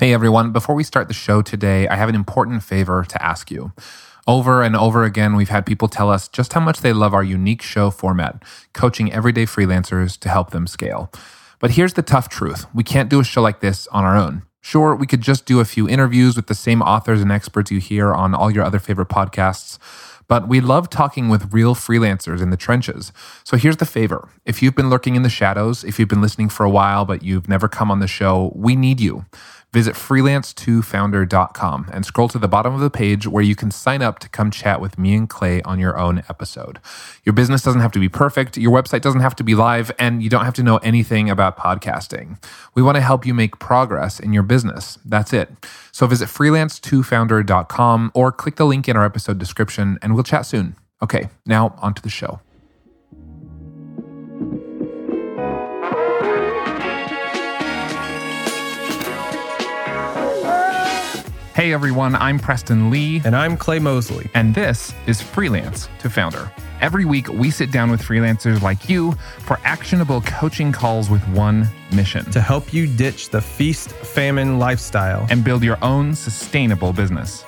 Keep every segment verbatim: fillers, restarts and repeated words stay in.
Hey everyone, before we start the show today, I have an important favor to ask you. Over and over again, we've had people tell us just how much they love our unique show format, coaching everyday freelancers to help them scale. But here's the tough truth. We can't do a show like this on our own. Sure, we could just do a few interviews with the same authors and experts you hear on all your other favorite podcasts, but we love talking with real freelancers in the trenches. So here's the favor. If you've been lurking in the shadows, if you've been listening for a while, but you've never come on the show, we need you. Visit freelance two founder dot com and scroll to the bottom of the page where you can sign up to come chat with me and Clay on your own episode. Your business doesn't have to be perfect, your website doesn't have to be live, and you don't have to know anything about podcasting. We want to help you make progress in your business. That's it. So visit freelance two founder dot com or click the link in our episode description and we'll chat soon. Okay, now on to the show. Hey everyone, I'm Preston Lee. And I'm Clay Mosley. And this is Freelance to Founder. Every week, we sit down with freelancers like you for actionable coaching calls with one mission. To help you ditch the feast-famine lifestyle. And build your own sustainable business.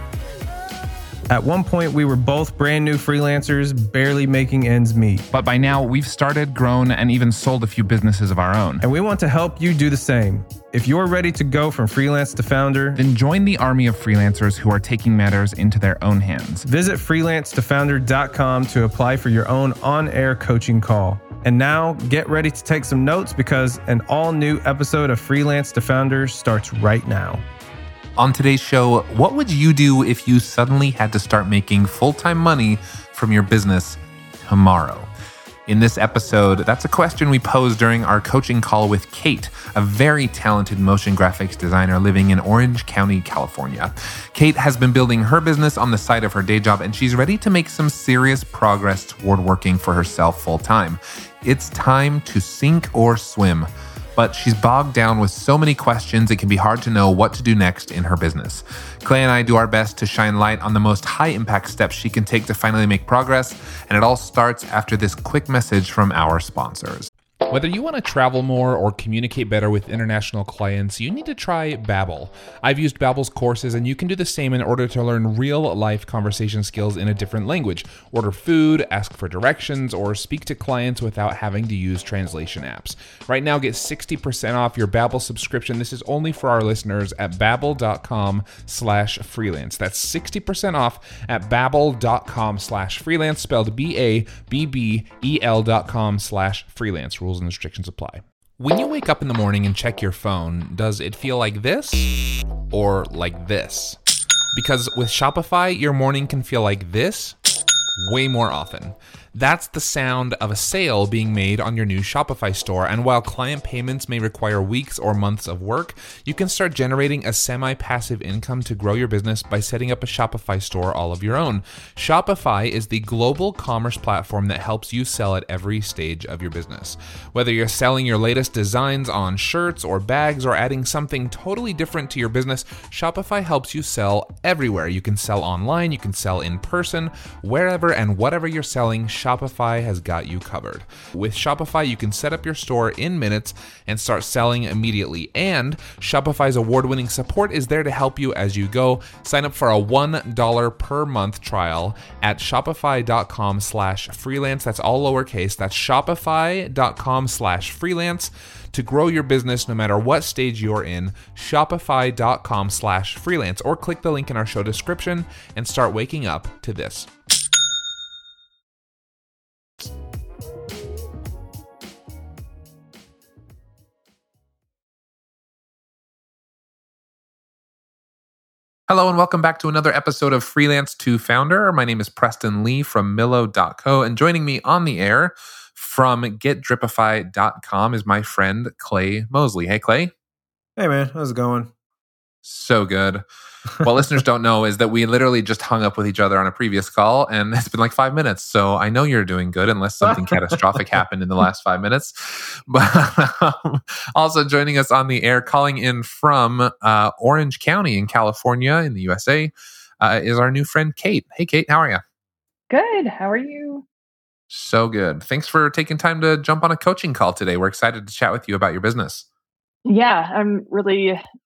At one point, we were both brand new freelancers, barely making ends meet. But by now, we've started, grown, and even sold a few businesses of our own. And we want to help you do the same. If you're ready to go from freelance to founder, then join the army of freelancers who are taking matters into their own hands. Visit freelance to founder dot com to apply for your own on-air coaching call. And now, get ready to take some notes because an all-new episode of Freelance to Founder starts right now. On today's show, what would you do if you suddenly had to start making full-time money from your business tomorrow? In this episode, that's a question we posed during our coaching call with Kate, a very talented motion graphics designer living in Orange County, California. Kate has been building her business on the side of her day job, and she's ready to make some serious progress toward working for herself full-time. It's time to sink or swim. But she's bogged down with so many questions, it can be hard to know what to do next in her business. Clay and I do our best to shine light on the most high-impact steps she can take to finally make progress, and it all starts after this quick message from our sponsors. Whether you want to travel more or communicate better with international clients, you need to try Babbel. I've used Babbel's courses, and you can do the same in order to learn real-life conversation skills in a different language. Order food, ask for directions, or speak to clients without having to use translation apps. Right now, get sixty percent off your Babbel subscription. This is only for our listeners at babbel dot com slash freelance. That's sixty percent off at babbel dot com slash freelance, spelled B A B B E L dot com slash freelance. Rules and restrictions apply. When you wake up in the morning and check your phone, does it feel like this or like this? Because with Shopify, your morning can feel like this way more often. That's the sound of a sale being made on your new Shopify store. And while client payments may require weeks or months of work, you can start generating a semi-passive income to grow your business by setting up a Shopify store all of your own. Shopify is the global commerce platform that helps you sell at every stage of your business. Whether you're selling your latest designs on shirts or bags or adding something totally different to your business, Shopify helps you sell everywhere. You can sell online, you can sell in person, wherever and whatever you're selling, Shopify has got you covered. With Shopify, you can set up your store in minutes and start selling immediately. And Shopify's award-winning support is there to help you as you go. Sign up for a one dollar per month trial at shopify dot com slash freelance. That's all lowercase. That's shopify dot com slash freelance to grow your business no matter what stage you're in. Shopify dot com slash freelance, or click the link in our show description and start waking up to this. Hello and welcome back to another episode of Freelance to Founder. My name is Preston Lee from Millo dot co, and joining me on the air from get dripify dot com is my friend Clay Mosley. Hey, Clay. Hey, man. How's it going? So good. What listeners don't know is that we literally just hung up with each other on a previous call, and it's been like five minutes. So I know you're doing good, unless something catastrophic happened in the last five minutes. But um, also joining us on the air, calling in from uh, Orange County in California in the U S A, uh, is our new friend Kate. Hey, Kate, how are you? Good. How are you? So good. Thanks for taking time to jump on a coaching call today. We're excited to chat with you about your business. Yeah, I'm really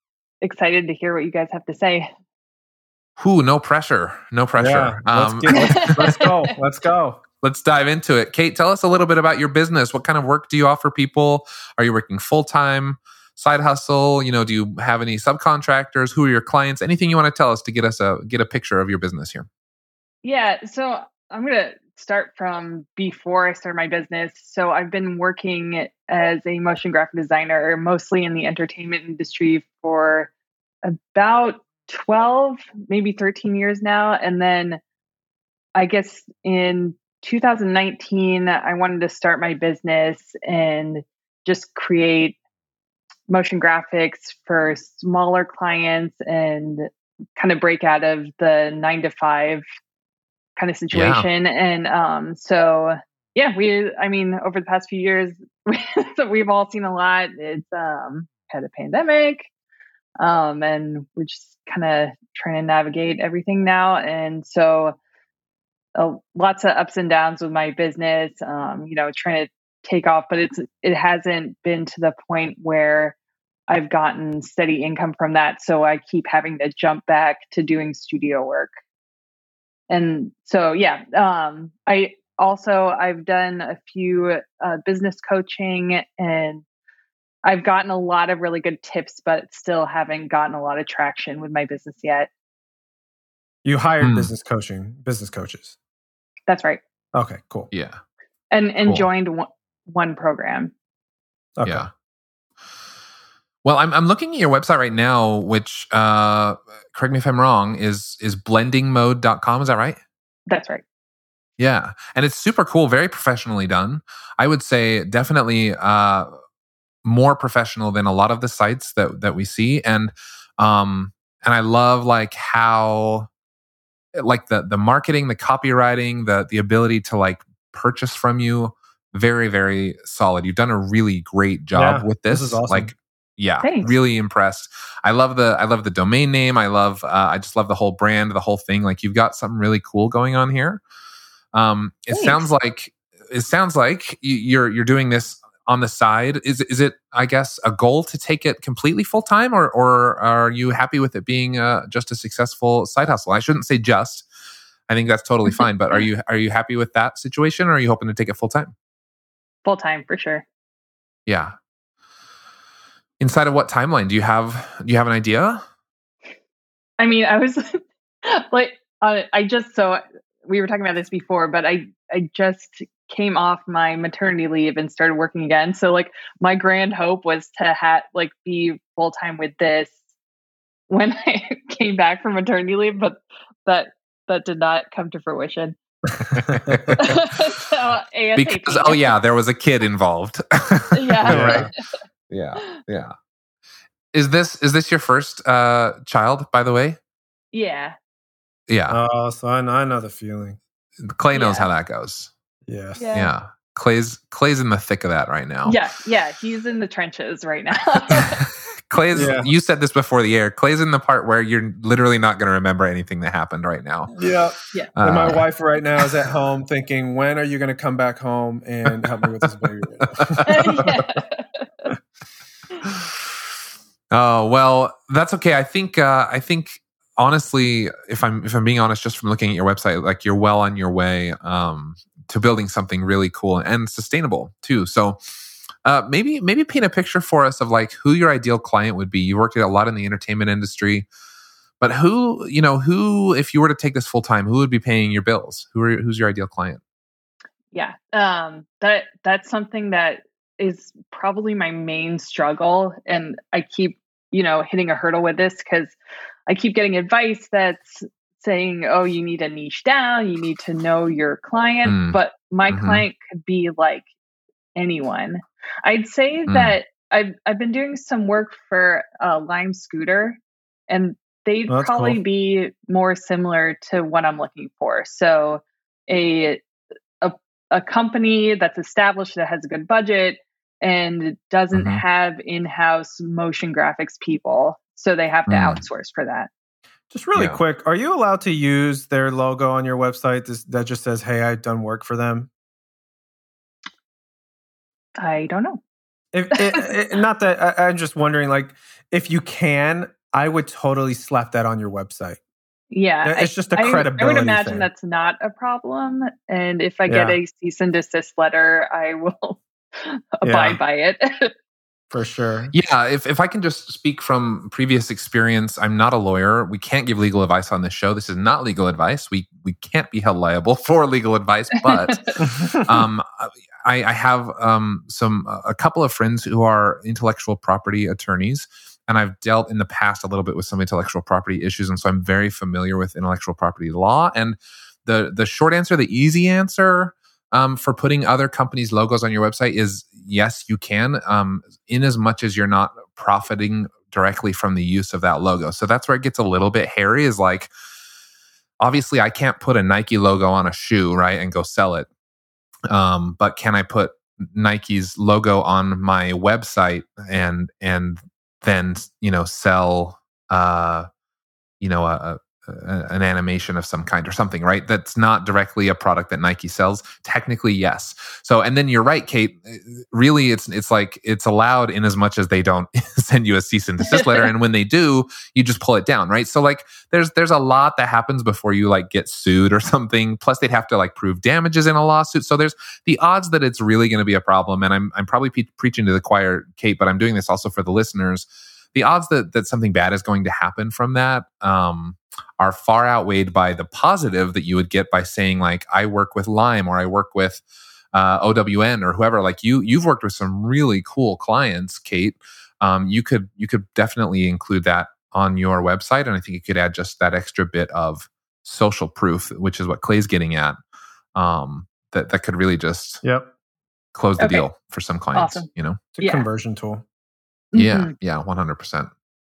excited to hear what you guys have to say. Whew, no pressure. No pressure. Yeah, let's, Um, get, let's, let's go. Let's go. Let's dive into it. Kate, tell us a little bit about your business. What kind of work do you offer people? Are you working full-time, side hustle? You know, do you have any subcontractors? Who are your clients? Anything you want to tell us to get us a get a picture of your business here? Yeah, so I'm going to start from before I started my business. So I've been working as a motion graphic designer, mostly in the entertainment industry for about twelve, maybe thirteen years now. And then I guess in two thousand nineteen, I wanted to start my business and just create motion graphics for smaller clients and kind of break out of the nine to five kind of situation. Yeah. And um, so, yeah, we, I mean, over the past few years, so we've all seen a lot. It's um, had a pandemic, um, and we're just kind of trying to navigate everything now. And so, Uh, lots of ups and downs with my business, um, you know, trying to take off, but it's, it hasn't been to the point where I've gotten steady income from that. So I keep having to jump back to doing studio work. And so, yeah, um, I also, I've done a few uh, business coaching, and I've gotten a lot of really good tips, but still haven't gotten a lot of traction with my business yet. You hired Hmm. business coaching, business coaches. That's right. Okay, cool. Yeah. And and Cool. joined one, one program. Okay. Yeah. Well, I'm I'm looking at your website right now, which uh, correct me if I'm wrong, is is blending mode dot com. Is that right? That's right. Yeah. And it's super cool, very professionally done. I would say definitely uh, more professional than a lot of the sites that that we see. And um and I love like how like the the marketing, the copywriting, the the ability to like purchase from you, very, very solid. You've done a really great job Yeah, with this. this is awesome. Like, yeah, Thanks. really impressed. I love the I love the domain name. I love uh, I just love the whole brand, the whole thing. Like you've got something really cool going on here. Um, it Thanks. sounds like it sounds like you- you're you're doing this on the side. Is is it, I guess, a goal to take it completely full time, or or are you happy with it being uh, just a successful side hustle? I shouldn't say just. I think that's totally fine. But are you are you happy with that situation, or are you hoping to take it full time? Full time for sure. Yeah. Inside of what timeline do you have? Do you have an idea? I mean, I was like, uh, I just so we were talking about this before, but I I just came off my maternity leave and started working again. So like my grand hope was to have like be full time with this when I came back from maternity leave, but that that did not come to fruition. So, Because oh yeah, there was a kid involved. Yeah. Right. Yeah, yeah. Is this is this your first uh, child, by the way? Yeah. Yeah. Oh, so I know, I know the feeling. Clay knows Yeah. how that goes. Yes. Yeah. Yeah. Clay's Clay's in the thick of that right now. Yeah. Yeah. He's in the trenches right now. Clay's Yeah. you said this before the air. Clay's in the part where you're literally not going to remember anything that happened right now. Yeah. Yeah. Uh, And my wife right now is at home thinking, when are you going to come back home and help me with this baby? Yeah. Oh, well, that's okay. I think uh, I think honestly, if I'm if I'm being honest, just from looking at your website, like you're well on your way um, to building something really cool and sustainable too. So uh, maybe maybe paint a picture for us of like who your ideal client would be. You worked a lot in the entertainment industry, but who you know who, if you were to take this full time, who would be paying your bills? Who are who's your ideal client? Yeah. Um, that that's something that is probably my main struggle. And I keep, you know, hitting a hurdle with this because I keep getting advice that's saying, oh, you need to niche down, you need to know your client. Mm. But my Mhm. client could be like anyone. I'd say Mm. that I've I've been doing some work for uh, Lime Scooter, and they'd Oh, that's probably cool. be more similar to what I'm looking for. So a a a company that's established that has a good budget and doesn't Mhm. have in-house motion graphics people, so they have to Mm. outsource for that. Just really Yeah. quick, are you allowed to use their logo on your website this, that just says, hey, I've done work for them? I don't know. If it, it, not that I, I'm just wondering, like, if you can, I would totally slap that on your website. Yeah, It's just a I, credibility I would imagine thing. that's not a problem. And if I Yeah. get a cease and desist letter, I will abide Yeah. by it. For sure. Yeah, if, if I can just speak from previous experience, I'm not a lawyer. We can't give legal advice on this show. This is not legal advice. We we can't be held liable for legal advice. But um, I, I have um, some a couple of friends who are intellectual property attorneys, and I've dealt in the past a little bit with some intellectual property issues, and so I'm very familiar with intellectual property law. And the the short answer, the easy answer um, for putting other companies' logos on your website is yes, you can, um, in as much as you're not profiting directly from the use of that logo. So that's where it gets a little bit hairy. Is like, obviously, I can't put a Nike logo on a shoe, right, and go sell it. Um, but can I put Nike's logo on my website and and then you know sell uh, you know a, a, an animation of some kind or something, right? That's not directly a product that Nike sells. Technically, yes. So, and then you're right, Kate. Really, it's it's like it's allowed in as much as they don't send you a cease and desist letter, and when they do, you just pull it down, right? So, like, there's there's a lot that happens before you like get sued or something. Plus, they'd have to like prove damages in a lawsuit. So, there's the odds that it's really going to be a problem. And I'm I'm probably pe- preaching to the choir, Kate, but I'm doing this also for the listeners. The odds that that something bad is going to happen from that um, are far outweighed by the positive that you would get by saying like, I work with Lime or I work with uh, O W N or whoever. Like you, you've worked with some really cool clients, Kate. Um, you could you could definitely include that on your website, and I think you could add just that extra bit of social proof, which is what Clay's getting at. Um, that that could really just yep. close the Okay. deal for some clients. Awesome. You know, It's a Yeah. conversion tool. yeah, Mhm. yeah, one hundred percent.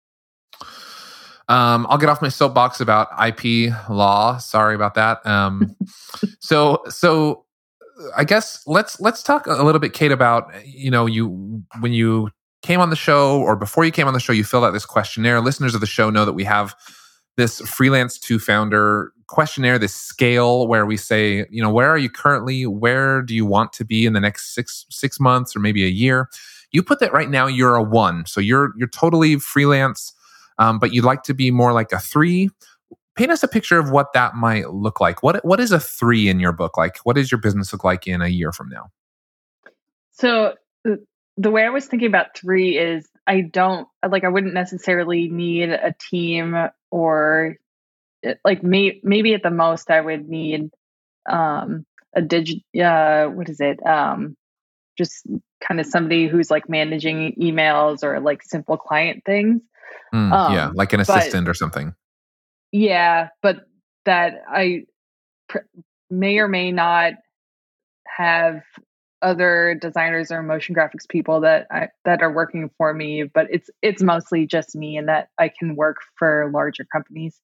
Um, I'll get off my soapbox about I P law. Sorry about that. Um, so, so I guess let's let's talk a little bit, Kate, about you know you when you came on the show or before you came on the show, you filled out this questionnaire. Listeners of the show know that we have this freelance to founder questionnaire, this scale where we say, you know, where are you currently? Where do you want to be in the next six six months or maybe a year? You put that right now you're a one, so you're you're totally freelance. Um, but you'd like to be more like a three. Paint us a picture of what that might look like. What what is a three in your book like? What does your business look like in a year from now? So uh, the way I was thinking about three is I don't like I wouldn't necessarily need a team or uh, like may, maybe at the most I would need um, a digit. Uh, what is it? Um, just kind of somebody who's like managing emails or like simple client things. Mm, Um, yeah, like an but- assistant or something. Yeah, but that I pr- may or may not have other designers or motion graphics people that I, that are working for me, but it's it's mostly just me, and that I can work for larger companies.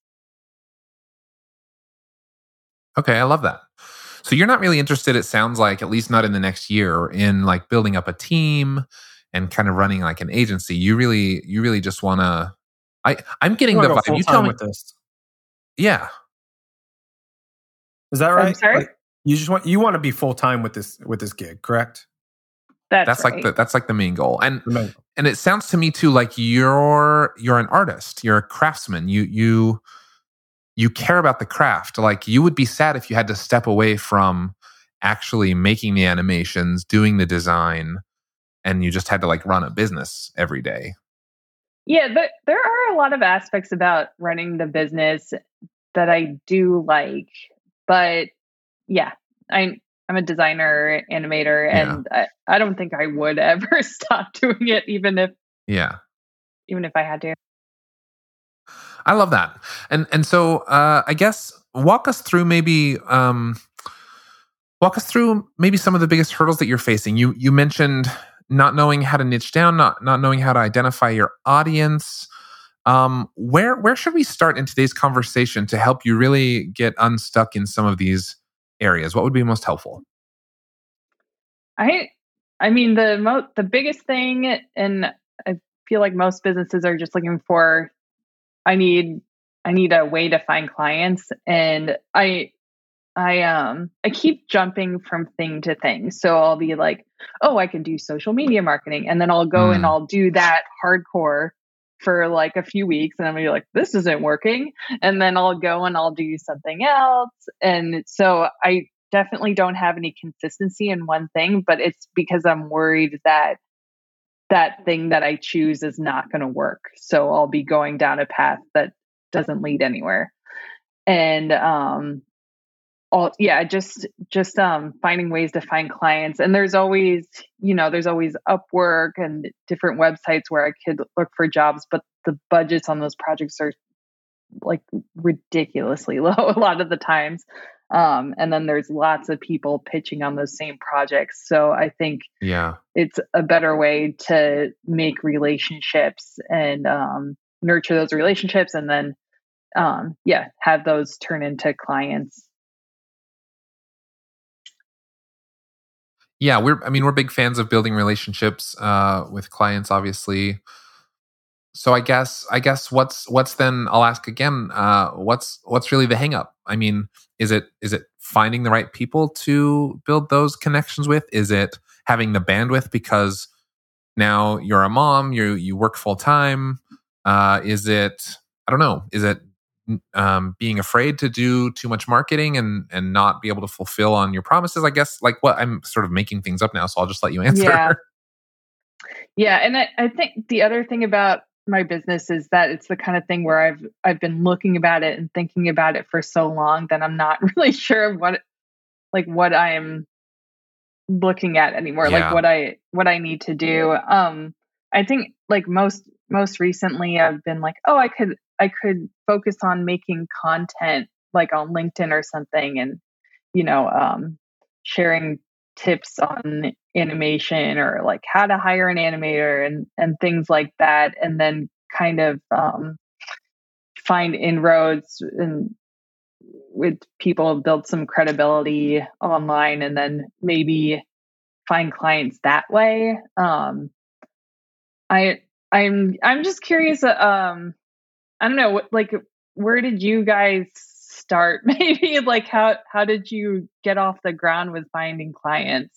Okay, I love that. So you're not really interested, it sounds like, at least not in the next year, in like building up a team and kind of running like an agency. You really, you really just want to. I I'm getting You the wanna go vibe. You full-time tell me. with this. Yeah. Is that right? I'm sorry? Like, you just want you want to be full time with this with this gig, correct? That's, That's right. like the that's like the main goal. And The main- and it sounds to me too like you're you're an artist, you're a craftsman. You you you care about the craft. Like you would be sad if you had to step away from actually making the animations, doing the design, and you just had to like run a business every day. Yeah, there, there are a lot of aspects about running the business that I do like, but yeah, I, I'm a designer, animator, and I, I don't think I would ever stop doing it, even if Yeah. even if I had to. I love that. And and so uh, I guess walk us through maybe um, walk us through maybe some of the biggest hurdles that you're facing. You you mentioned not knowing how to niche down, not not knowing how to identify your audience. Um, where where should we start in today's conversation to help you really get unstuck in some of these areas? What would be most helpful? I I mean the mo- the biggest thing, and I feel like most businesses are just looking for. I need I need a way to find clients, and I I um I keep jumping from thing to thing. So I'll be like, oh, I can do social media marketing, and then I'll go Mm. and I'll do that hardcore, for like a few weeks and I'm gonna be like, this isn't working. And then I'll go and I'll do something else. And so I definitely don't have any consistency in one thing, but it's because I'm worried that that thing that I choose is not going to work. So I'll be going down a path that doesn't lead anywhere. And, um, all, yeah, just, just, um, finding ways to find clients. And there's always, you know, there's always Upwork and different websites where I could look for jobs, but the budgets on those projects are like ridiculously low a lot of the times. Um, and then there's lots of people pitching on those same projects. So I think yeah, it's a better way to make relationships and, um, nurture those relationships and then, um, yeah, have those turn into clients. Yeah, we're I mean, we're big fans of building relationships uh, with clients, obviously. So I guess I guess what's what's then I'll ask again, uh, what's what's really the hang up? I mean, is it is it finding the right people to build those connections with? Is it having the bandwidth because now you're a mom, you you work full time? Uh, is it I don't know, is it um, being afraid to do too much marketing and and not be able to fulfill on your promises? I guess like what I'm sort of making things up now, so I'll just let you answer. Yeah, yeah, and I, I think the other thing about my business is that it's the kind of thing where I've I've been looking about it and thinking about it for so long that I'm not really sure what like what I'm looking at anymore, Yeah. like what I what I need to do. Um, I think like most most recently I've been like, oh, I could I could focus on making content like on LinkedIn or something, and you know, um, sharing tips on animation or like how to hire an animator and and things like that, and then kind of um, find inroads and with people, build some credibility online, and then maybe find clients that way. Um, I I'm I'm just curious. Um, I don't know, like where did you guys start? Maybe like how how did you get off the ground with finding clients?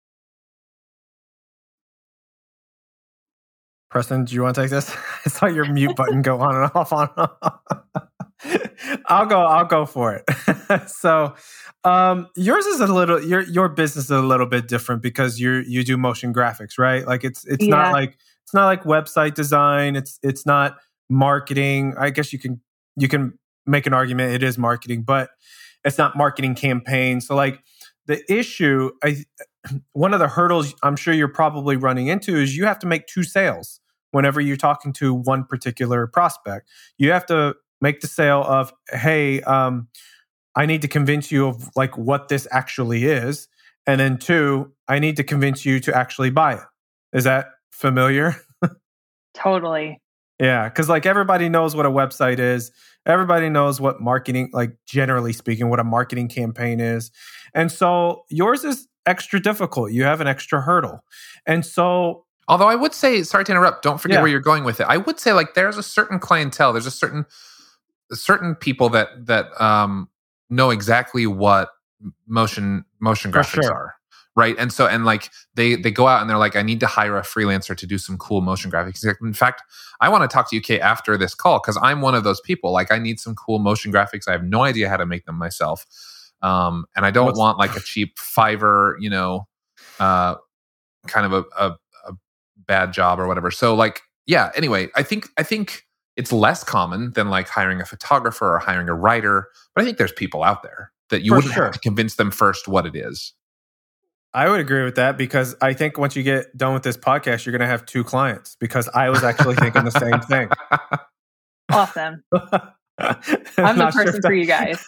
Preston, do you want to take this? I saw your mute button go on and off, on and off. I'll go. I'll go for it. So, um, yours is a little. Your your business is a little bit different because you you do motion graphics, right? Like it's it's Yeah. not like it's not like website design. It's it's not marketing. I guess you can you can make an argument it is marketing, but it's not marketing campaigns. So, like the issue, I one of the hurdles I'm sure you're probably running into is you have to make two sales whenever you're talking to one particular prospect. You have to make the sale of, hey, um, I need to convince you of like what this actually is. And then two, I need to convince you to actually buy it. Is that familiar? Totally. Yeah, because like everybody knows what a website is. Everybody knows what marketing, like generally speaking, what a marketing campaign is. And so yours is extra difficult. You have an extra hurdle. And so Although I would say, sorry to interrupt, don't forget Yeah. where you're going with it. I would say like there's a certain clientele, there's a certain certain people that that um, know exactly what motion motion For graphics sure. are, right? And so and like they they go out and they're like, I need to hire a freelancer to do some cool motion graphics. In fact, I want to talk to you, Kate, after this call because I'm one of those people. Like I need some cool motion graphics. I have no idea how to make them myself, um, and I don't What's- want like a cheap Fiverr, you know, uh, kind of a, a a bad job or whatever. So like, yeah. Anyway, I think I think. It's less common than like hiring a photographer or hiring a writer, but I think there's people out there that you For wouldn't sure. have to convince them first what it is. I would agree with that because I think once you get done with this podcast, you're going to have two clients because I was actually thinking the same thing. Awesome. I'm the Not sure person if for that- you guys.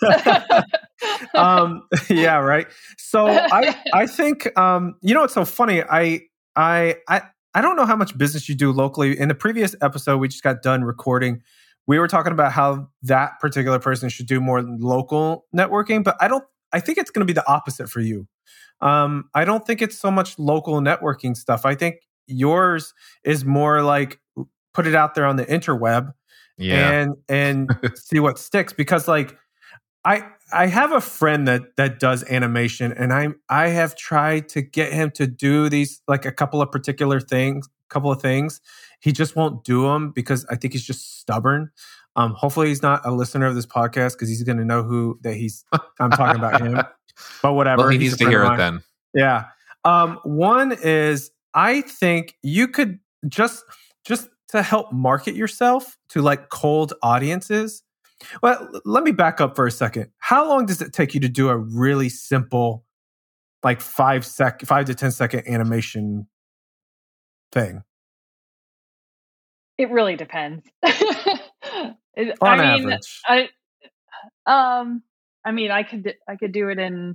um, yeah, right. So I, I think, um, you know, it's so funny. I, I, I, I don't know how much business you do locally. In the previous episode, we just got done recording. We were talking about how that particular person should do more local networking, but I don't. I think it's going to be the opposite for you. Um, I don't think it's so much local networking stuff. I think yours is more like put it out there on the interweb Yeah. and and see what sticks. Because like I I have a friend that that does animation, and I I have tried to get him to do these like a couple of particular things couple of things. He just won't do them because I think he's just stubborn. Um, hopefully he's not a listener of this podcast because he's going to know who that he's. I'm talking about him, but whatever. Well, he he's needs to hear it then. Yeah. Um, one is I think you could just just to help market yourself to like cold audiences. Well, let me back up for a second. How long does it take you to do a really simple, like five sec, five to ten second animation thing? It really depends. it, On I mean, average, I um, I mean, I could I could do it in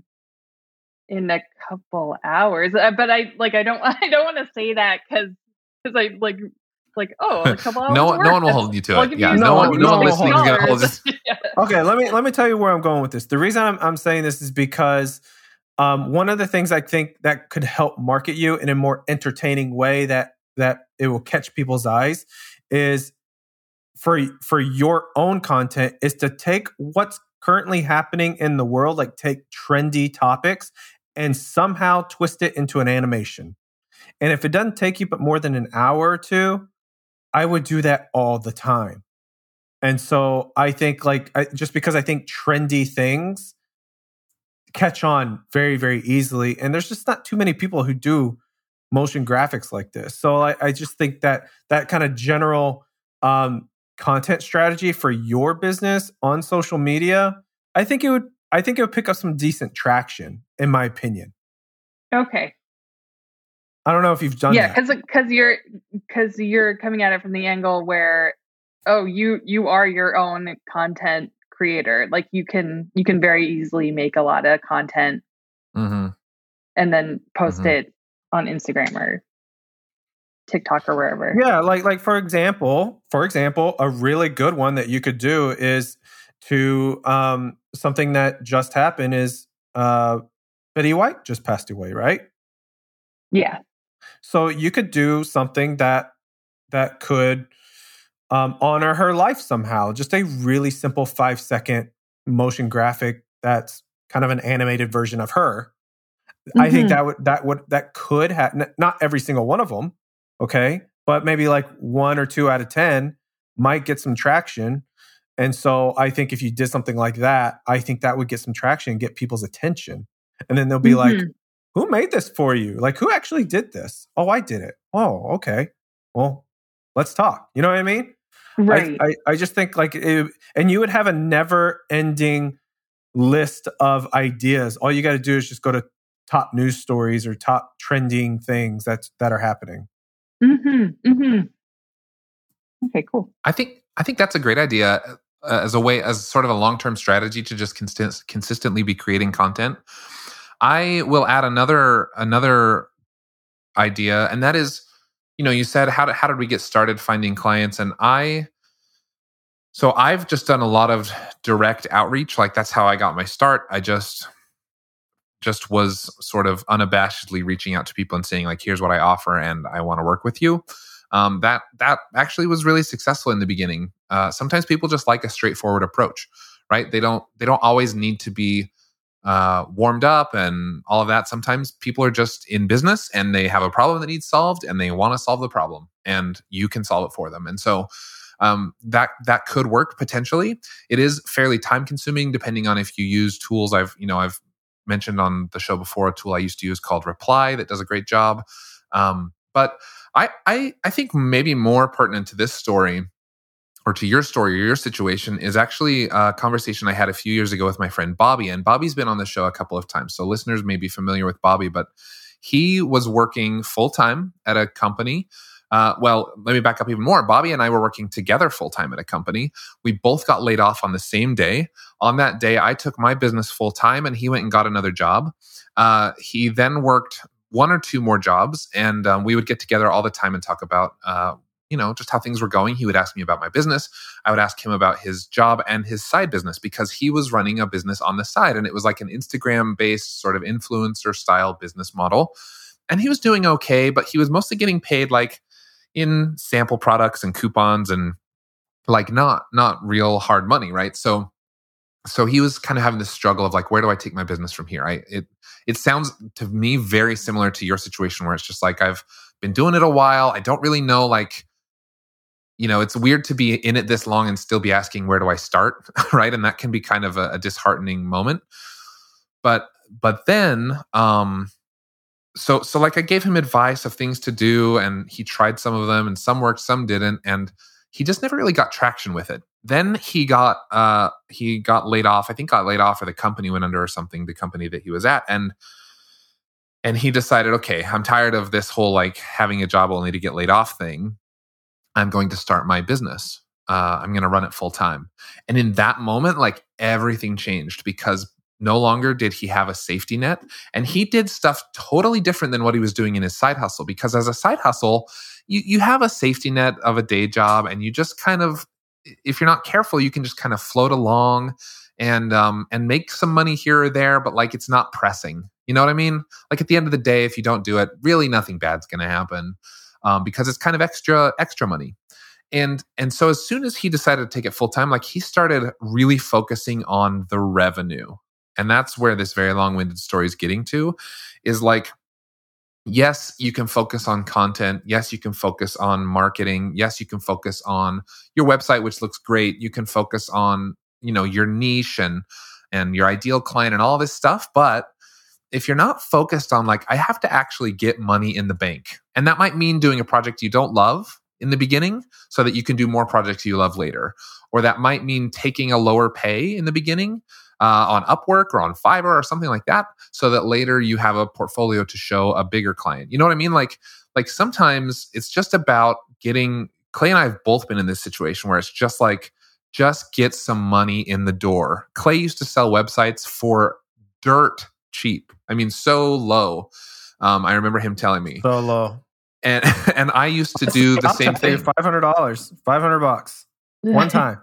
in a couple hours, but I like I don't I don't want to say that because because I like. Like, oh, a couple hours. no, work. no one will hold you to I'll it. give Yeah, you no, no one, one- no no one one listening is will going to hold dollars. you. Yeah. okay. Let me let me tell you where I'm going with this. The reason I'm I'm saying this is because um, one of the things I think that could help market you in a more entertaining way that that it will catch people's eyes is for for your own content is to take what's currently happening in the world, like take trendy topics and somehow twist it into an animation. And if it doesn't take you but more than an hour or two, I would do that all the time. And so I think like I, just because I think trendy things catch on very, very easily. And there's just not too many people who do motion graphics like this. So I, I just think that that kind of general um, content strategy for your business on social media, I think it would I think it would pick up some decent traction, in my opinion. Okay. I don't know if you've done Yeah, that. because because you're because you're coming at it from the angle where, oh, you you are your own content creator. Like you can you can very easily make a lot of content Mm-hmm. and then post Mhm. it on Instagram or TikTok or wherever. Yeah, like like for example, for example, a really good one that you could do is to um, something that just happened is uh, Betty White just passed away, right? Yeah. So you could do something that that could um, honor her life somehow. Just a really simple five second motion graphic that's kind of an animated version of her. I think Mhm. that would that would that could have not every single one of them, okay, but maybe like one or two out of ten might get some traction. And so I think if you did something like that, I think that would get some traction and get people's attention. And then they'll be like, Mhm. who made this for you? Like, who actually did this? Oh, I did it. Oh, okay. Well, let's talk. You know what I mean? Right. I, I, I just think like, it, and you would have a never ending list of ideas. All you got to do is just go to top news stories or top trending things that's, that are happening. Mm-hmm. Mm-hmm. Okay, cool. I think I think that's a great idea uh, as a way as sort of a long-term strategy to just consist- consistently be creating content. I will add another another idea, and that is, you know, you said how did, how did we get started finding clients, and I so I've just done a lot of direct outreach. Like that's how I got my start. I just just was sort of unabashedly reaching out to people and saying like, here's what I offer, and I want to work with you. Um, that that actually was really successful in the beginning. Uh, sometimes people just like a straightforward approach, right? They don't they don't always need to be uh, warmed up and all of that. Sometimes people are just in business and they have a problem that needs solved, and they want to solve the problem, and you can solve it for them. And so um, that that could work potentially. It is fairly time consuming depending on if you use tools. I've you know I've mentioned on the show before a tool I used to use called Reply that does a great job. Um, but I, I I think maybe more pertinent to this story or to your story or your situation is actually a conversation I had a few years ago with my friend Bobby. And Bobby's been on the show a couple of times, so listeners may be familiar with Bobby, but he was working full-time at a company. Uh, well, let me back up even more. Bobby and I were working together full-time at a company. We both got laid off on the same day. On that day, I took my business full-time and he went and got another job. Uh, he then worked one or two more jobs, and um, we would get together all the time and talk about, uh, you know, just how things were going. He would ask me about my business. I would ask him about his job and his side business because he was running a business on the side, and it was like an Instagram-based sort of influencer style business model. And he was doing okay, but he was mostly getting paid like in sample products and coupons and like not not real hard money, right? So so he was kind of having this struggle of like, where do I take my business from here? I it it sounds to me very similar to your situation where it's just like I've been doing it a while. I don't really know, like, you know, it's weird to be in it this long and still be asking, where do I start? Right. And that can be kind of a, a disheartening moment. But, but then, um, so, so like I gave him advice of things to do, and he tried some of them, and some worked, some didn't. And he just never really got traction with it. Then he got, uh, he got laid off. I think got laid off, or the company went under or something, the company that he was at. And, and he decided, okay, I'm tired of this whole, like, having a job only to get laid off thing. I'm going to start my business. Uh, I'm going to run it full time. And in that moment, like, everything changed, because no longer did he have a safety net. And he did stuff totally different than what he was doing in his side hustle. Because as a side hustle, you, you have a safety net of a day job, and you just kind of, if you're not careful, you can just kind of float along and um, and make some money here or there, but like, it's not pressing. You know what I mean? Like, at the end of the day, if you don't do it, really nothing bad's going to happen. Um, because it's kind of extra, extra money. And, and so as soon as he decided to take it full time, like, he started really focusing on the revenue. And that's where this very long-winded story is getting to, is like, yes, you can focus on content. Yes, you can focus on marketing. Yes, you can focus on your website, which looks great. You can focus on, you know, your niche and, and your ideal client and all this stuff. But if you're not focused on, like, I have to actually get money in the bank, and that might mean doing a project you don't love in the beginning so that you can do more projects you love later. Or that might mean taking a lower pay in the beginning uh, on Upwork or on Fiverr or something like that, so that later you have a portfolio to show a bigger client. You know what I mean? Like, like sometimes it's just about getting, Clay and I have both been in this situation where it's just like, just get some money in the door. Clay used to sell websites for dirt cheap. I mean, so low. Um, I remember him telling me. So low. And and I used to do the same thing. five hundred dollars, five hundred bucks, one time.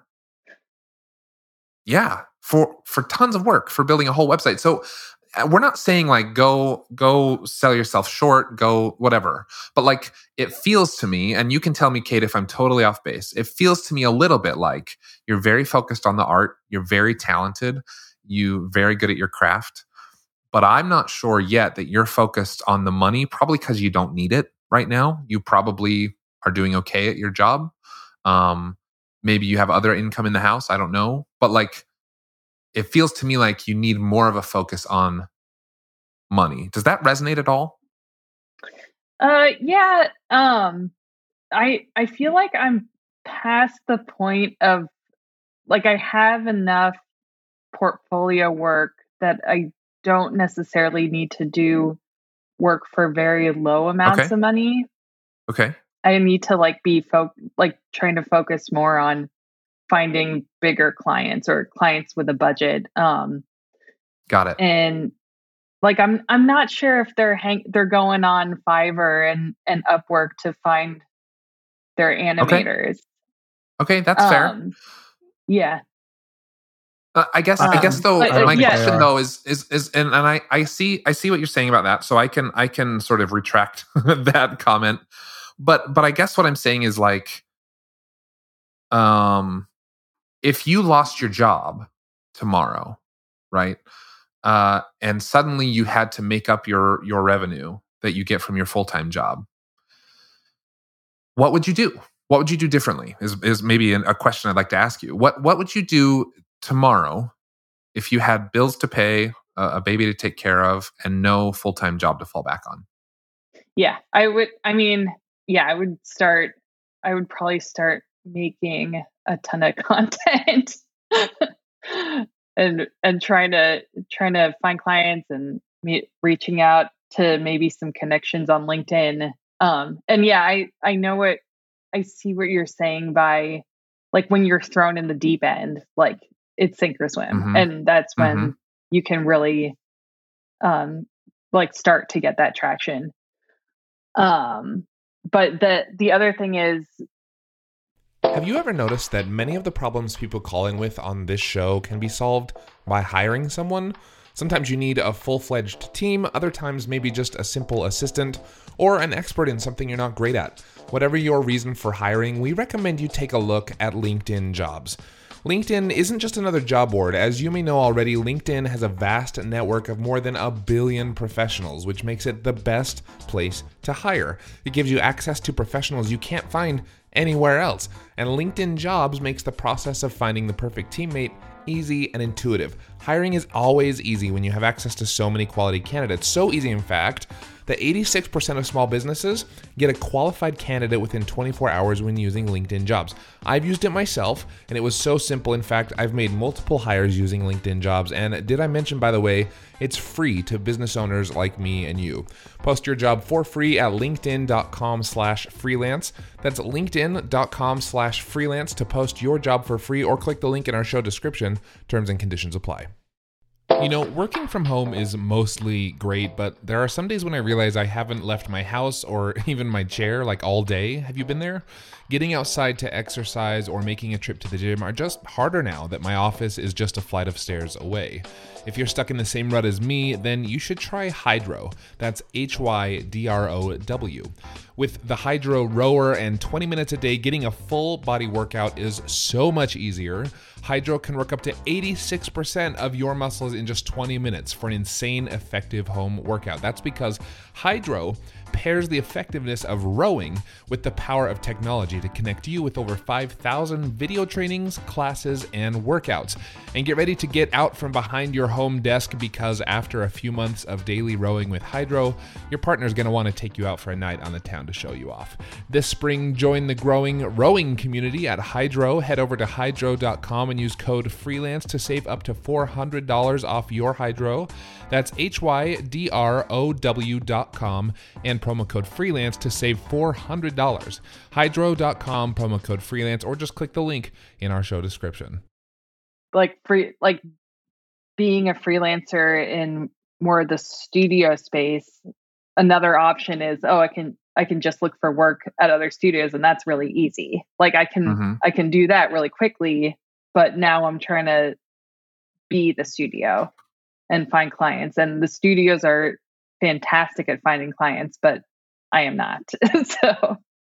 Yeah, for for tons of work for building a whole website. So uh, we're not saying, like, go go sell yourself short, go whatever. But, like, it feels to me, and you can tell me, Kate, if I'm totally off base. It feels to me a little bit like you're very focused on the art. You're very talented. You're very good at your craft. But I'm not sure yet that you're focused on the money, probably because you don't need it right now. You probably are doing okay at your job. Um, maybe you have other income in the house. I don't know. But, like, it feels to me like you need more of a focus on money. Does that resonate at all? Uh, yeah. Um, I I feel like I'm past the point of, like, I have enough portfolio work that I don't necessarily need to do work for very low amounts Okay. of money. Okay. I need to, like, be fo- like trying to focus more on finding bigger clients or clients with a budget. Um, Got it. and like, I'm I'm not sure if they're hang- they're going on Fiverr and, and Upwork to find their animators. Okay, that's fair. Um, yeah. Uh, I guess. I Um, guess though. but, uh, my yeah. question though is is is, and, and I I see I see what you're saying about that. So I can I can sort of retract that comment. But but I guess what I'm saying is, like, um, if you lost your job tomorrow, right, uh, and suddenly you had to make up your your revenue that you get from your full-time job, what would you do? What would you do differently? Is is maybe an, a question I'd like to ask you. What what would you do tomorrow if you had bills to pay, a, a baby to take care of, and no full-time job to fall back on? Yeah, I would. I mean, yeah, I would start. I would probably start making a ton of content and and trying to trying to find clients and me, reaching out to maybe some connections on LinkedIn. Um, and yeah, I I know what I see what you're saying by, like, when you're thrown in the deep end, like, it's sink or swim, Mhm. and that's when Mhm. you can really um like start to get that traction. Um, but the the other thing is, Have you ever noticed that many of the problems people call in with on this show can be solved by hiring someone? Sometimes you need a full-fledged team, other times maybe just a simple assistant, or an expert in something you're not great at. Whatever your reason for hiring, we recommend you take a look at LinkedIn Jobs. LinkedIn isn't just another job board. As you may know already, LinkedIn has a vast network of more than a billion professionals, which makes it the best place to hire. It gives you access to professionals you can't find anywhere else. And LinkedIn Jobs makes the process of finding the perfect teammate easy and intuitive. Hiring is always easy when you have access to so many quality candidates. So easy, in fact, that eighty-six percent of small businesses get a qualified candidate within twenty-four hours when using LinkedIn Jobs. I've used it myself, and it was so simple. In fact, I've made multiple hires using LinkedIn Jobs. And did I mention, by the way, it's free to business owners like me and you. Post your job for free at linkedin.com slash freelance. That's linkedin.com slash freelance to post your job for free, or click the link in our show description. Terms and conditions apply. You know, working from home is mostly great, but there are some days when I realize I haven't left my house or even my chair like all day. Have you been there? Getting outside to exercise or making a trip to the gym are just harder now that my office is just a flight of stairs away. If you're stuck in the same rut as me, then you should try Hydrow. That's H Y D R O W. With the Hydrow rower and twenty minutes a day, getting a full body workout is so much easier. Hydrow can work up to eighty-six percent of your muscles in just twenty minutes for an insane effective home workout. That's because Hydrow pairs the effectiveness of rowing with the power of technology to connect you with over five thousand video trainings, classes, and workouts. And get ready to get out from behind your home desk, because after a few months of daily rowing with Hydrow, your partner's going to want to take you out for a night on the town to show you off. This spring, join the growing rowing community at Hydrow. Head over to hydrow dot com and use code FREELANCE to save up to four hundred dollars off your Hydrow. That's H Y D R O W dot com and promo code FREELANCE to save four hundred dollars. hydrow dot com, promo code FREELANCE, or just click the link in our show description. Like free, like being a freelancer in more of the studio space, another option is, oh, I can I can just look for work at other studios, and that's really easy. Like I can mm-hmm. I can do that really quickly, but now I'm trying to be the studio and find clients. And the studios are fantastic at finding clients, but I am not. So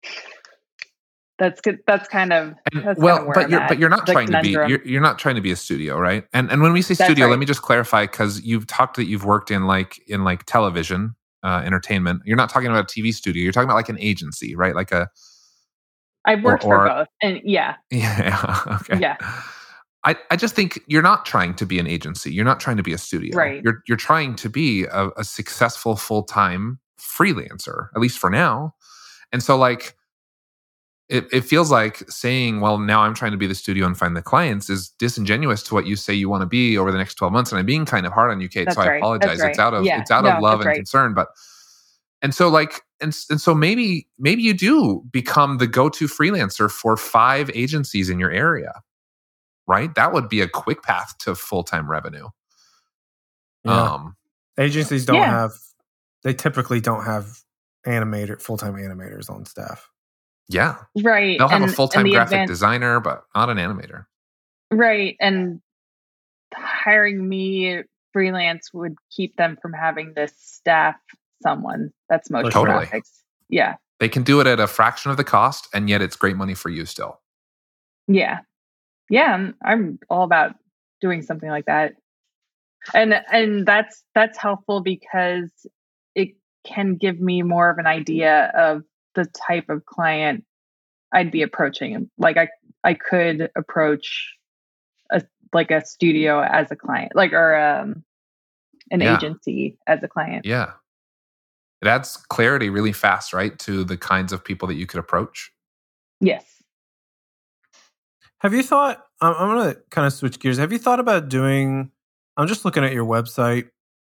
that's good. That's kind of that's well, kind of but you're at. but you're not the trying conundrum. to be you're, you're not trying to be a studio, right? And and when we say That's studio, right. let me just clarify, because you've talked that you've worked in like in like television, uh, entertainment. You're not talking about a T V studio. You're talking about like an agency, right? Like a. I've worked or, or, for both, and yeah, yeah, okay, yeah. I, I just think you're not trying to be an agency. You're not trying to be a studio. Right. You're you're trying to be a, a successful full-time freelancer, at least for now. And so like it, it feels like saying, well, now I'm trying to be the studio and find the clients is disingenuous to what you say you want to be over the next twelve months. And I'm being kind of hard on you, Kate. That's so I right. apologize. Right. It's out of yeah. it's out no, of love and right. concern. But and so like and, and so maybe maybe you do become the go-to freelancer for five agencies in your area. Right? That would be a quick path to full-time revenue. Yeah. Um, Agencies don't yeah. have, they typically don't have animator, full-time animators on staff. Yeah. Right. They'll have and, a full-time graphic advan- designer, but not an animator. Right. And hiring me freelance would keep them from having this staff someone that's motion Totally. graphics. Yeah. They can do it at a fraction of the cost, and yet it's great money for you still. Yeah. Yeah, I'm, I'm all about doing something like that. And and that's that's helpful because it can give me more of an idea of the type of client I'd be approaching. Like I I could approach a like a studio as a client, like or um an Yeah. agency as a client. Yeah. It adds clarity really fast, right, to the kinds of people that you could approach. Yes. Have you thought, I'm, I'm going to kind of switch gears. Have you thought about doing, I'm just looking at your website